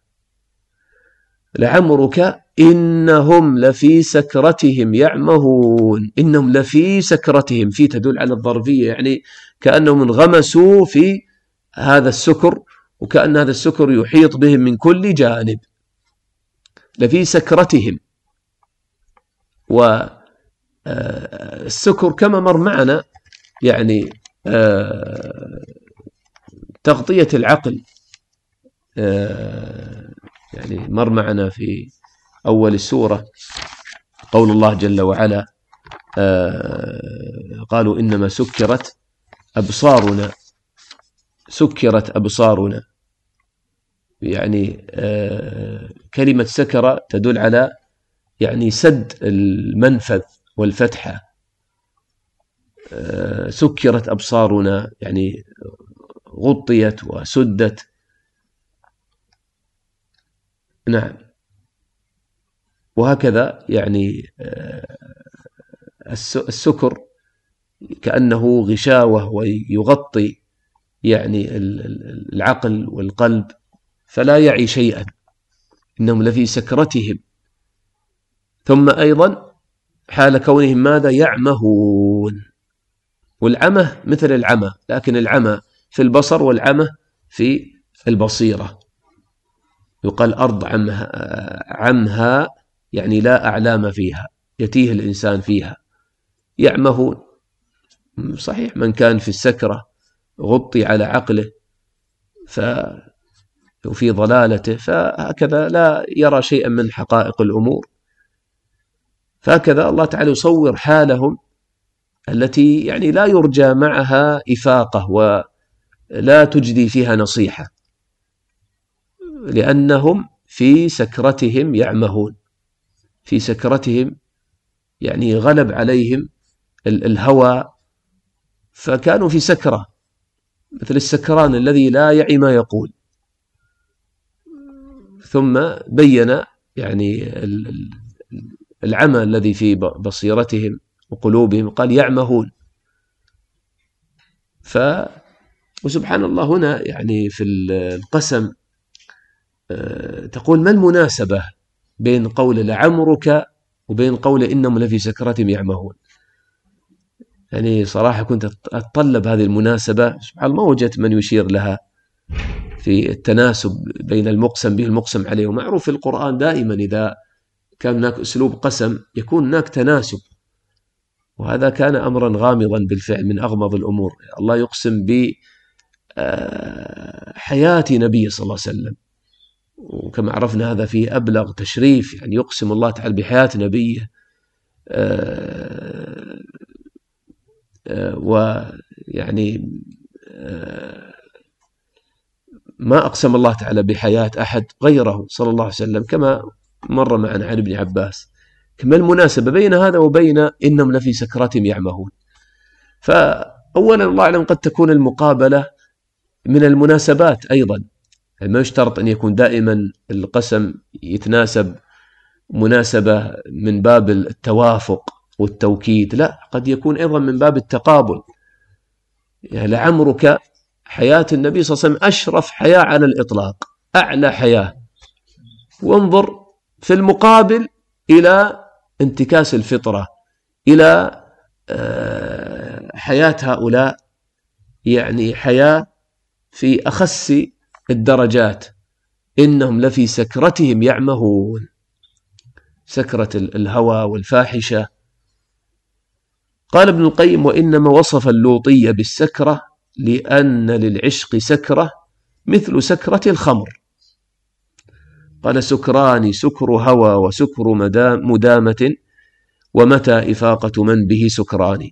[SPEAKER 2] لعمرك إنهم لفي سكرتهم يعمهون. إنهم لفي سكرتهم، في تدل على الظرفية، يعني كأنهم انغمسوا في هذا السكر، وكأن هذا السكر يحيط بهم من كل جانب. لفي سكرتهم، والسكر كما مر معنا يعني تغطية العقل، يعني مر معنا في أول السورة قول الله جل وعلا قالوا إنما سكرت أبصارنا، سكرت أبصارنا، يعني كلمة سكر تدل على يعني سد المنفذ والفتحة. سكرت أبصارنا يعني غطيت وسدت. نعم. وهكذا يعني السكر كأنه غشاوة ويغطي يعني العقل والقلب فلا يعي شيئا. إنهم لفي سكرتهم. ثم أيضا حال كونهم ماذا؟ يعمهون. والعمى مثل العمى، لكن العمى في البصر والعمى في البصيرة. يقال أرض عمها, عمها يعني لا أعلام فيها يتيه الإنسان فيها، يعمهون. صحيح من كان في السكرة غطي على عقله وفي ضلالته، فهكذا لا يرى شيئا من حقائق الأمور. فهكذا الله تعالى يصور حالهم التي يعني لا يرجى معها إفاقة ولا تجدي فيها نصيحة، لأنهم في سكرتهم يعمهون، في سكرتهم يعني غلب عليهم الهوى، فكانوا في سكرة مثل السكران الذي لا يعي ما يقول. ثم بين يعني العمى الذي في بصيرتهم وقلوبهم، قال يعمهون. ف وسبحان الله هنا يعني في القسم تقول ما المناسبة بين قول لعمرك وبين قول إنهم لفي سكرتهم يعمهون؟ يعني صراحة كنت أتطلب هذه المناسبة، سبحان الله ما وجدت من يشير لها في التناسب بين المقسم به المقسم عليه. ومعروف في القرآن دائما إذا كان هناك أسلوب قسم يكون هناك تناسب، وهذا كان أمرا غامضا بالفعل من أغمض الأمور. الله يقسم بحياة نبي صلى الله عليه وسلم، وكما عرفنا هذا في أبلغ تشريف، يعني يقسم الله تعالى بحياة نبيه، ويعني ما أقسم الله تعالى بحياة أحد غيره صلى الله عليه وسلم، كما مر معنا عن ابن عباس. كما المناسبة بين هذا وبين إنهم لفي سكراتهم يعمهون؟ فأولا الله أعلم قد تكون المقابلة من المناسبات أيضا، يعني ما يشترط أن يكون دائما القسم يتناسب مناسبة من باب التوافق والتوكيد، لا، قد يكون أيضا من باب التقابل. يعني لعمرك حياة النبي صلى الله عليه وسلم أشرف حياة على الإطلاق، أعلى حياة، وانظر في المقابل إلى انتكاس الفطرة، إلى حياة هؤلاء، يعني حياة في أخس الدرجات، إنهم لفي سكرتهم يعمهون، سكرة الهوى والفاحشة. قال ابن القيم وإنما وصف اللوطية بالسكرة لأن للعشق سكرة مثل سكرة الخمر. قال سكران سكر هوى وسكر مدامة ومتى إفاقة من به سكران.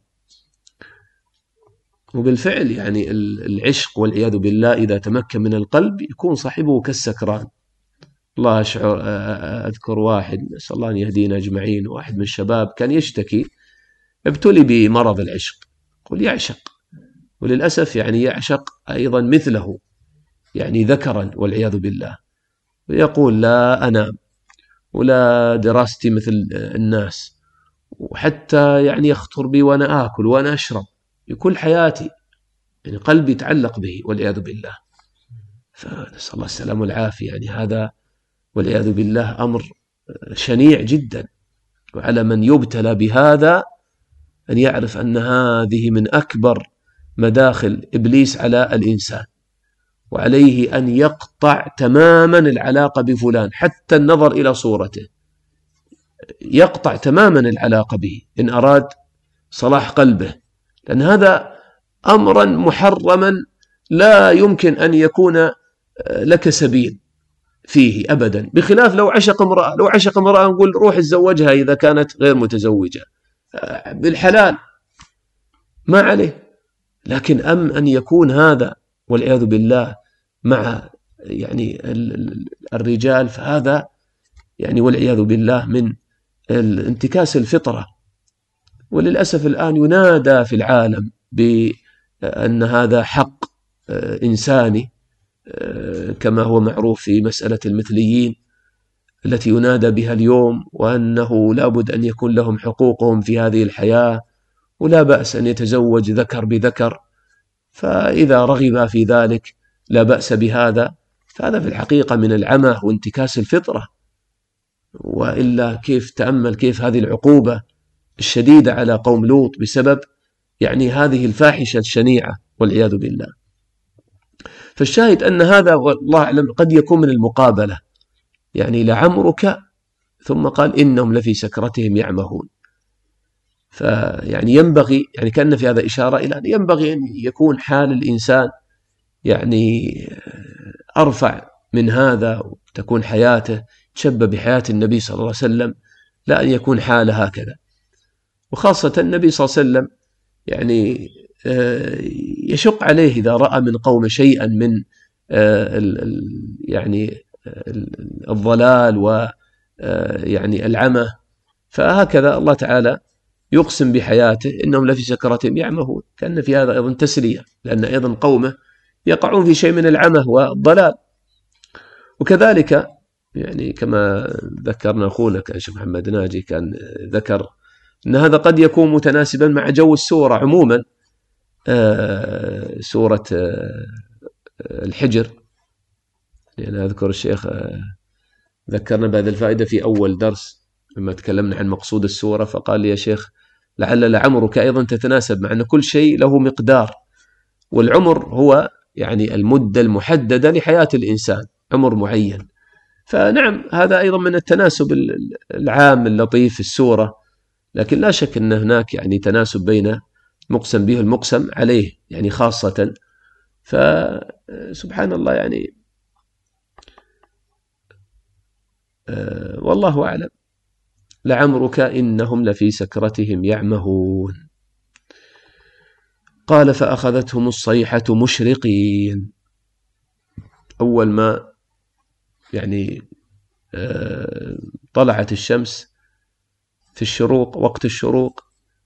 [SPEAKER 2] وبالفعل يعني العشق والعياذ بالله إذا تمكن من القلب يكون صاحبه كالسكران. الله أشعر أذكر واحد، نسأل الله أن يهدينا أجمعين، واحد من الشباب كان يشتكي، ابتلي بمرض العشق، قل يعشق، وللأسف يعني يعشق أيضا مثله، يعني ذكرا والعياذ بالله، ويقول لا أنام ولا دراستي مثل الناس، وحتى يعني يخطر بي وأنا آكل وأنا أشرب، كل حياتي يعني قلبي يتعلق به والعياذ بالله. فنسأل الله السلام والعافية. يعني هذا والعياذ بالله أمر شنيع جدا، وعلى من يبتلى بهذا أن يعرف أن هذه من أكبر مداخل إبليس على الإنسان، وعليه أن يقطع تماما العلاقة بفلان، حتى النظر إلى صورته يقطع تماما العلاقة به إن أراد صلاح قلبه، لأن هذا أمرا محرما لا يمكن أن يكون لك سبيل فيه أبدا، بخلاف لو عشق امرأة، لو عشق امرأة نقول روح تزوجها إذا كانت غير متزوجة بالحلال ما عليه. لكن أم أن يكون هذا والعياذ بالله مع يعني الرجال، فهذا يعني والعياذ بالله من انتكاس الفطرة. وللأسف الآن ينادى في العالم بأن هذا حق إنساني، كما هو معروف في مسألة المثليين التي ينادى بها اليوم، وأنه لابد أن يكون لهم حقوقهم في هذه الحياة، ولا بأس أن يتزوج ذكر بذكر، فإذا رغب في ذلك لا بأس بهذا. فهذا في الحقيقة من العمى وانتكاس الفطرة. وإلا كيف تأمل كيف هذه العقوبة الشديدة على قوم لوط بسبب يعني هذه الفاحشة الشنيعة والعياذ بالله. فالشاهد أن هذا والله أعلم قد يكون من المقابلة، يعني لعمرك ثم قال إنهم لفي سكرتهم يعمهون. فيعني ينبغي، يعني كأن في هذا إشارة إلى أن ينبغي أن يكون حال الإنسان يعني أرفع من هذا، وتكون حياته تشبه بحياة النبي صلى الله عليه وسلم، لا أن يكون حاله هكذا. وخاصة النبي صلى الله عليه وسلم يعني يشق عليه إذا رأى من قوم شيئا من يعني الضلال ويعني العمى، فهكذا الله تعالى يقسم بحياته إنهم لفي سكرتهم يعمهون، كأن في هذا أيضا تسلية، لأن أيضا قومه يقعون في شيء من العمى والضلال. وكذلك يعني كما ذكرنا أخونا كان شيخ محمد ناجي كان ذكر أن هذا قد يكون متناسبا مع جو السورة عموما. آه سورة آه الحجر، لأن يعني أذكر الشيخ آه ذكرنا بهذه الفائدة في أول درس لما تكلمنا عن مقصود السورة، فقال لي يا شيخ لعل لعمرك أيضا تتناسب، مع أن كل شيء له مقدار، والعمر هو يعني المدة المحددة لحياة الإنسان، عمر معين. فنعم هذا أيضا من التناسب العام اللطيف في السورة، لكن لا شك أن هناك يعني تناسب بين مقسم به المقسم عليه يعني خاصة. فسبحان الله يعني أه والله أعلم. لعمرك إنهم لفي سكرتهم يعمهون. قال فأخذتهم الصيحة مشرقين، أول ما يعني أه طلعت الشمس في الشروق وقت الشروق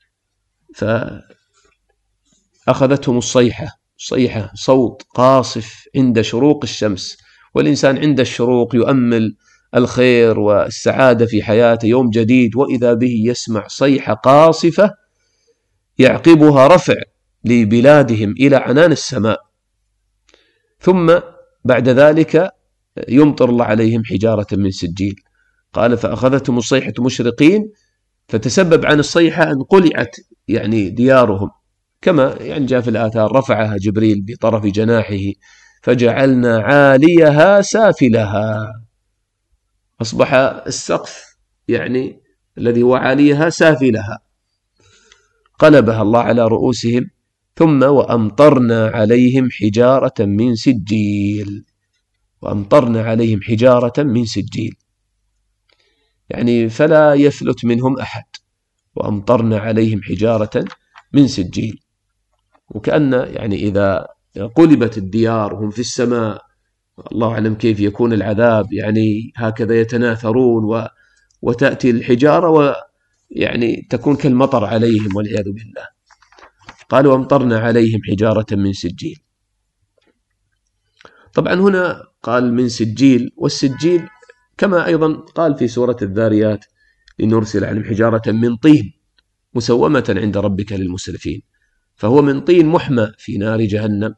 [SPEAKER 2] فأخذتهم الصيحة. الصيحة صوت قاصف عند شروق الشمس، والإنسان عند الشروق يؤمل الخير والسعادة في حياته، يوم جديد، وإذا به يسمع صيحة قاصفة يعقبها رفع لبلادهم إلى عنان السماء، ثم بعد ذلك يمطر الله عليهم حجارة من سجيل. قال فأخذتهم الصيحة مشرقين، فتسبب عن الصيحة أن قلعت يعني ديارهم، كما يعني جاء في الآثار رفعها جبريل بطرف جناحه فجعلنا عاليها سافلها، أصبح السقف يعني الذي هو عاليها سافلها، قلبها الله على رؤوسهم. ثم وأمطرنا عليهم حجارة من سجيل، وأمطرنا عليهم حجارة من سجيل يعني فلا يفلت منهم أحد، وأمطرنا عليهم حجارة من سجيل. وكأن يعني إذا قلبت الديار وهم في السماء الله أعلم كيف يكون العذاب، يعني هكذا يتناثرون و... وتأتي الحجارة ويعني تكون كالمطر عليهم والعياذ بالله. قال وأمطرنا عليهم حجارة من سجيل. طبعا هنا قال من سجيل، والسجيل كما أيضا قال في سورة الذاريات لنرسل عليهم حجارة من طين مسومة عند ربك للمسرفين، فهو من طين محمى في نار جهنم،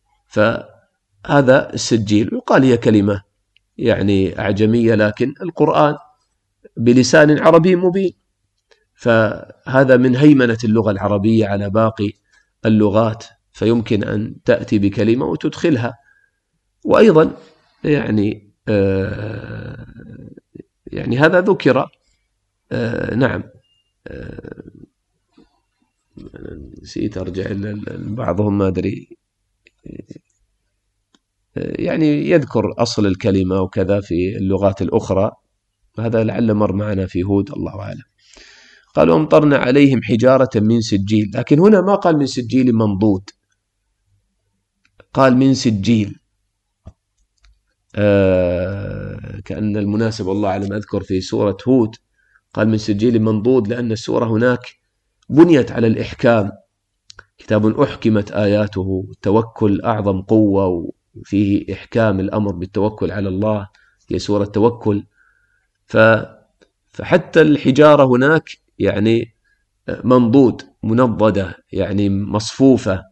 [SPEAKER 2] فهذا السجيل. وقال هي كلمة يعني أعجمية، لكن القرآن بلسان عربي مبين، فهذا من هيمنة اللغة العربية على باقي اللغات، فيمكن أن تأتي بكلمة وتدخلها. وأيضا يعني آه يعني هذا ذكر آه نعم آه نسيت أرجع بعضهم ما أدري يعني يذكر أصل الكلمة وكذا في اللغات الأخرى، هذا لعل مر معنا في هود الله أعلم. قالوا أمطرنا عليهم حجارة من سجيل، لكن هنا ما قال من سجيل منضود، قال من سجيل. آه كأن المناسب والله أعلم أذكر في سورة هود قال من سجيل منضود، لأن السورة هناك بنيت على الإحكام، كتاب أحكمت آياته، التوكل أعظم قوة وفيه إحكام الأمر بالتوكل على الله، هي سورة التوكل. فحتى الحجارة هناك يعني منضود منضدة يعني مصفوفة،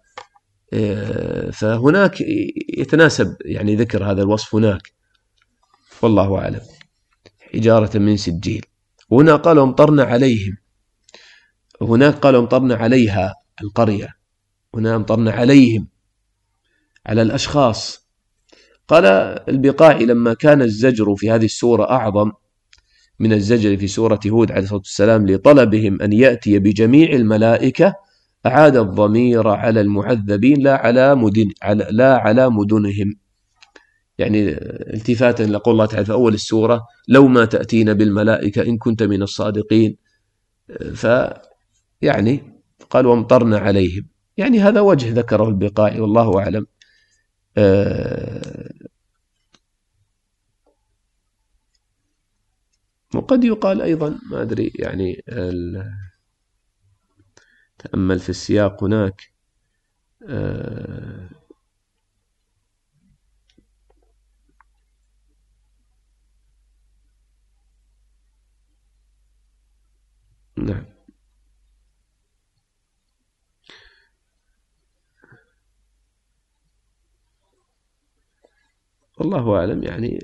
[SPEAKER 2] فهناك يتناسب يعني ذكر هذا الوصف هناك والله أعلم. حجارة من سجيل، وهنا قالوا امطرنا عليهم، هناك قالوا امطرنا عليها القرية، هنا امطرنا عليهم على الأشخاص. قال البقاعي لما كان الزجر في هذه السورة أعظم من الزجر في سورة هود عليه الصلاة والسلام لطلبهم أن يأتي بجميع الملائكة أعاد الضمير على المعذبين لا على مدن لا على مدنهم، يعني التفاتا لقول الله تعالى في أول السورة لو ما تأتينا بالملائكة إن كنت من الصادقين، فيعني قال وامطرنا عليهم، يعني هذا وجه ذكره البقاعي والله أعلم. وقد يقال أيضا ما أدري يعني تأمل في السياق هناك آه نعم والله أعلم يعني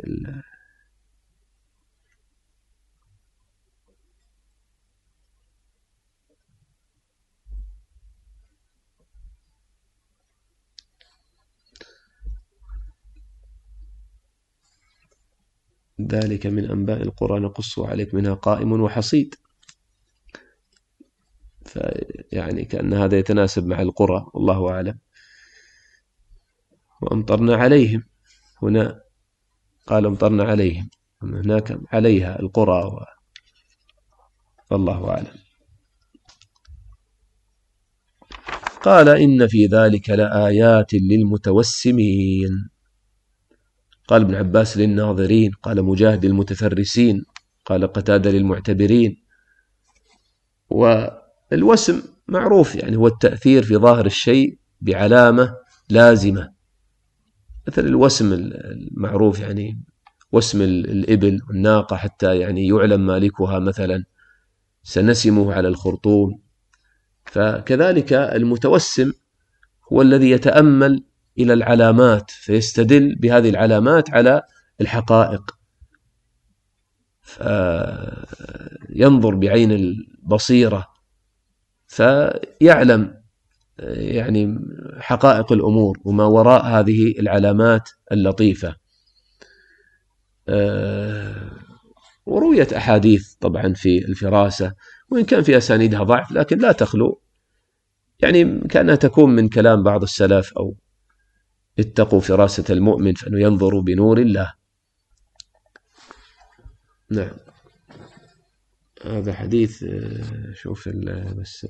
[SPEAKER 2] ذلك من أنباء القرى نقصه عليك منها قائم وحصيد، فيعني كأن هذا يتناسب مع القرى والله أعلم. وأمطرنا عليهم هنا قال أمطرنا عليهم، هناك عليها القرى والله أعلم. قال إن في ذلك لآيات للمتوسمين، قال ابن عباس للناظرين، قال مجاهد للمتفرسين، قال قتادة للمعتبرين. والوسم معروف يعني هو التأثير في ظاهر الشيء بعلامة لازمة، مثل الوسم المعروف يعني وسم الإبل والناقة حتى يعني يعلم مالكها، مثلا سنسمه على الخرطوم. فكذلك المتوسم هو الذي يتأمل إلى العلامات فيستدل بهذه العلامات على الحقائق، فينظر بعين البصيرة فيعلم يعني حقائق الأمور وما وراء هذه العلامات اللطيفة. ورويت أحاديث طبعا في الفراسة وإن كان في أسانيدها ضعف، لكن لا تخلو يعني كأنها تكون من كلام بعض السلف أو اتقوا فراسة المؤمن فأنه ينظر بنور الله. نعم هذا حديث شوف بس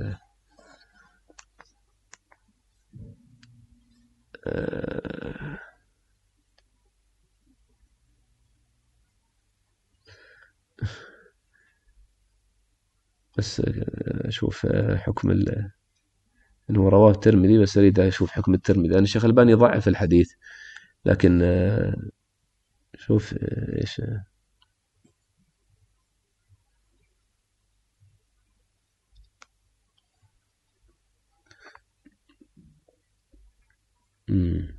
[SPEAKER 2] بس أشوف حكم ال إنه رواه الترمذي، بس أريد أشوف حكم الترمذي لأن الشيخ الباني ضعف الحديث، لكن شوف إيش امم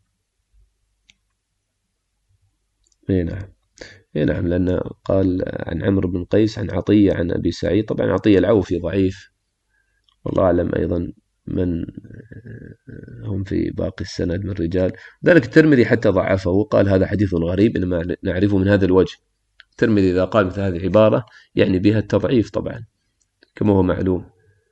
[SPEAKER 2] اي نعم اي نعم لأنه قال عن عمرو بن قيس عن عطية عن أبي سعيد، طبعا عطية العوفي ضعيف والله أعلم أيضا من هم في باقي السند من رجال، ذلك الترمذي حتى ضعفه وقال هذا حديث غريب إنما نعرفه من هذا الوجه. الترمذي إذا قال مثل هذه العبارة يعني بها التضعيف طبعا كما هو معلوم.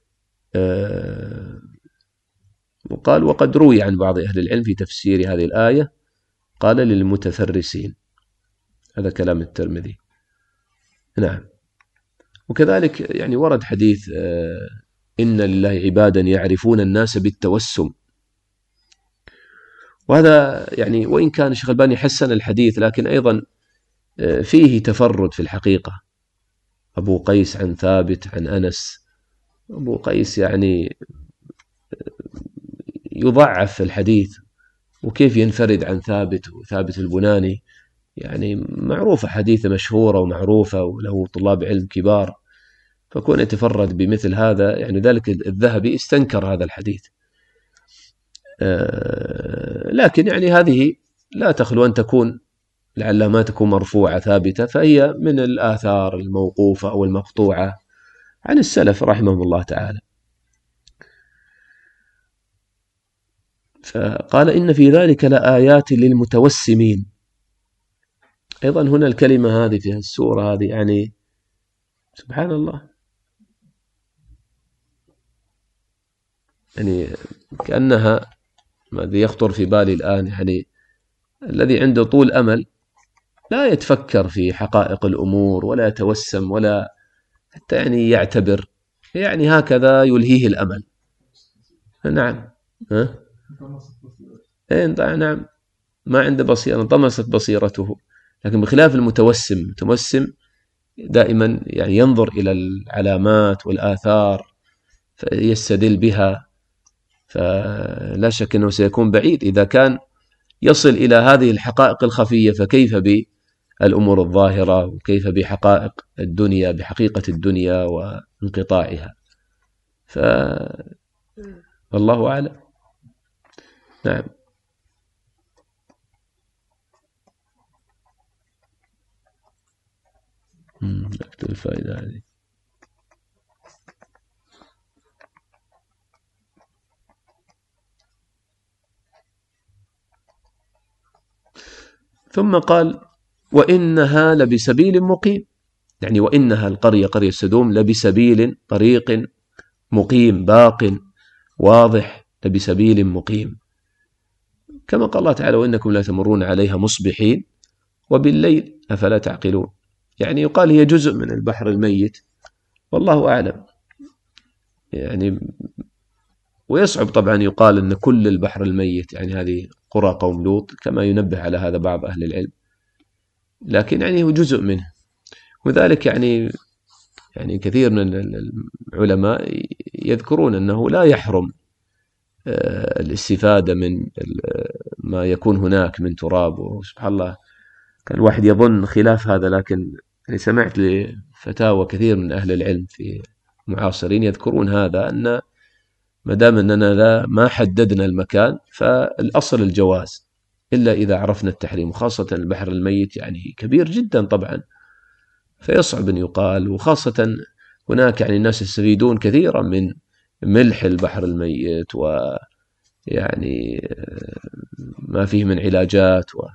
[SPEAKER 2] أه وقال وقد روي عن بعض أهل العلم في تفسير هذه الآية قال للمتفرسين، هذا كلام الترمذي. نعم وكذلك يعني ورد حديث أه إن لله عبادا يعرفون الناس بالتوسم، وهذا يعني وإن كان الشيخ الباني حسن الحديث لكن أيضا فيه تفرد في الحقيقة. أبو قيس عن ثابت عن أنس، أبو قيس يعني يضعف في الحديث، وكيف ينفرد عن ثابت وثابت البناني يعني معروفة حديثة مشهورة ومعروفة وله طلاب علم كبار، فكون يتفرد بمثل هذا يعني ذلك الذهبي استنكر هذا الحديث. لكن يعني هذه لا تخلو أن تكون لعلها ما تكون مرفوعة ثابتة، فهي من الآثار الموقوفة أو المقطوعة عن السلف رحمهم الله تعالى. فقال إن في ذلك لآيات للمتوسمين. أيضا هنا الكلمة هذه في السورة هذه يعني سبحان الله. يعني كأنها ما الذي يخطر في بالي الآن، يعني الذي عنده طول أمل لا يتفكر في حقائق الأمور ولا يتوسم ولا حتى يعني يعتبر، يعني هكذا يلهيه الأمل. نعم. ها؟ إيه نعم، ما عنده بصيرة، انطمست بصيرته. لكن بخلاف المتوسم، المتوسم دائما يعني ينظر إلى العلامات والآثار فيستدل بها، فلا شك أنه سيكون بعيد إذا كان يصل إلى هذه الحقائق الخفية، فكيف بالأمور الظاهرة، وكيف بحقائق الدنيا، بحقيقة الدنيا وانقطاعها. فالله أعلم. نعم. أكتب الفائدة هذه. ثم قال وإنها لبسبيل مقيم، يعني وإنها القرية قرية سدوم لبسبيل، طريق مقيم باق واضح، لبسبيل مقيم، كما قال الله تعالى وإنكم لا تمرون عليها مصبحين وبالليل أفلا تعقلون. يعني يقال هي جزء من البحر الميت، والله أعلم. يعني ويصعب طبعا يقال أن كل البحر الميت يعني هذه قرى قوم لوط، كما ينبه على هذا بعض أهل العلم، لكن يعني هو جزء منه. وذلك يعني يعني كثير من العلماء يذكرون أنه لا يحرم الاستفادة من ما يكون هناك من تراب. وسبحان الله كان الواحد يظن خلاف هذا، لكن يعني سمعت لفتاوى كثير من أهل العلم في معاصرين يذكرون هذا، أن ما دام أننا لا ما حددنا المكان فالأصل الجواز إلا إذا عرفنا التحريم، وخاصة البحر الميت يعني كبير جدا طبعا، فيصعب أن يقال. وخاصة هناك يعني الناس يستفيدون كثيرا من ملح البحر الميت ويعني ما فيه من علاجات و...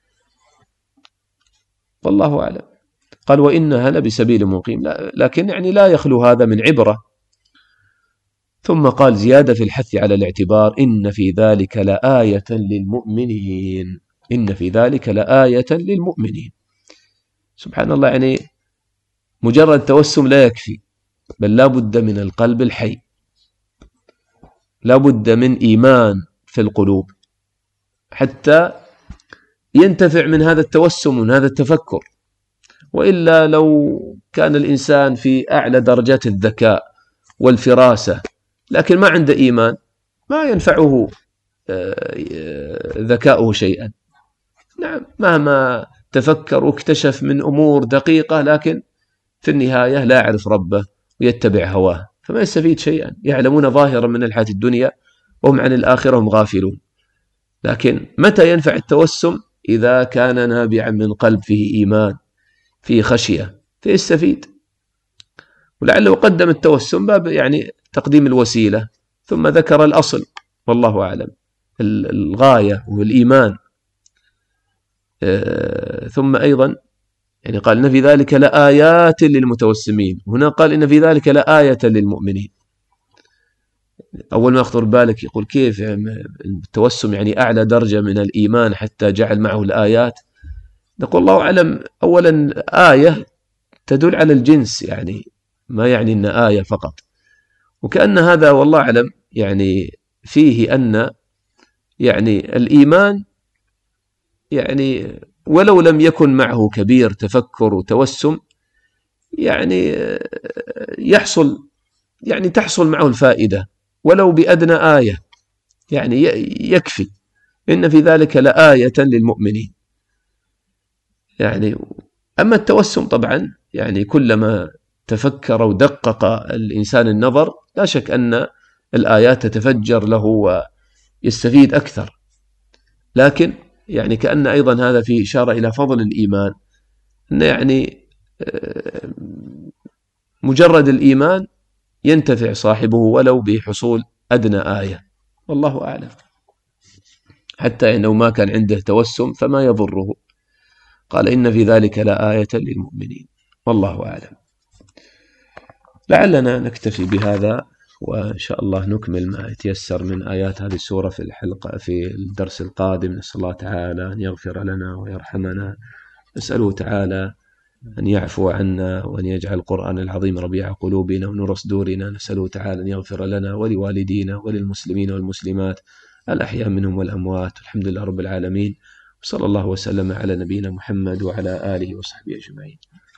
[SPEAKER 2] والله أعلم. قال وإنها لبسبيل مقيم، لكن يعني لا يخلو هذا من عبرة. ثم قال زيادة في الحث على الاعتبار إن في ذلك لآية للمؤمنين، إن في ذلك لآية للمؤمنين. سبحان الله، يعني مجرد توسم لا يكفي، بل لا بد من القلب الحي، لا بد من إيمان في القلوب حتى ينتفع من هذا التوسم ومن هذا التفكر. وإلا لو كان الإنسان في أعلى درجات الذكاء والفراسة لكن ما عنده إيمان، ما ينفعه ذكاؤه شيئا. نعم، مهما تفكر واكتشف من أمور دقيقة، لكن في النهاية لا يعرف ربه ويتبع هواه، فما يستفيد شيئا. يعلمون ظاهرا من الحياة الدنيا وهم عن الآخرة هم غافلون. لكن متى ينفع التوسم؟ إذا كان نابعا من قلب فيه إيمان، فيه خشية، فيستفيد. ولعله قدم التوسم باب يعني تقديم الوسيلة، ثم ذكر الأصل، والله أعلم، الغاية والإيمان. ثم أيضا يعني قال إن في ذلك لآيات للمتوسمين، هنا قال إن في ذلك لآية للمؤمنين. أول ما يخطر بالك يقول كيف التوسم يعني أعلى درجة من الإيمان حتى جعل معه الآيات؟ نقول الله أعلم. أولا آية تدل على الجنس، يعني ما يعني أن آية فقط، وكأن هذا والله أعلم يعني فيه أن يعني الإيمان يعني ولو لم يكن معه كبير تفكر وتوسم يعني يحصل يعني تحصل معه الفائدة ولو بأدنى آية، يعني يكفي. إن في ذلك لآية للمؤمنين. يعني أما التوسم طبعا يعني كلما تفكر ودقق الإنسان النظر لا شك أن الآيات تتفجر له ويستفيد أكثر. لكن يعني كأن أيضا هذا فيه إشارة إلى فضل الإيمان، أن يعني مجرد الإيمان ينتفع صاحبه ولو بحصول أدنى آية، والله أعلم. حتى إنه ما كان عنده توسم فما يضره. قال إن في ذلك لآية للمؤمنين، والله أعلم. لعلنا نكتفي بهذا، وإن شاء الله نكمل ما يتيسر من آيات هذه السورة في الحلقة في الدرس القادم. نسأل الله تعالى أن يغفر لنا ويرحمنا، نسأله تعالى أن يعفو عنا وأن يجعل القرآن العظيم ربيع قلوبنا ونور صدورنا. نسأله تعالى أن يغفر لنا ولوالدينا وللمسلمين والمسلمات الأحياء منهم والأموات. الحمد لله رب العالمين، وصلى الله وسلم على نبينا محمد وعلى آله وصحبه أجمعين.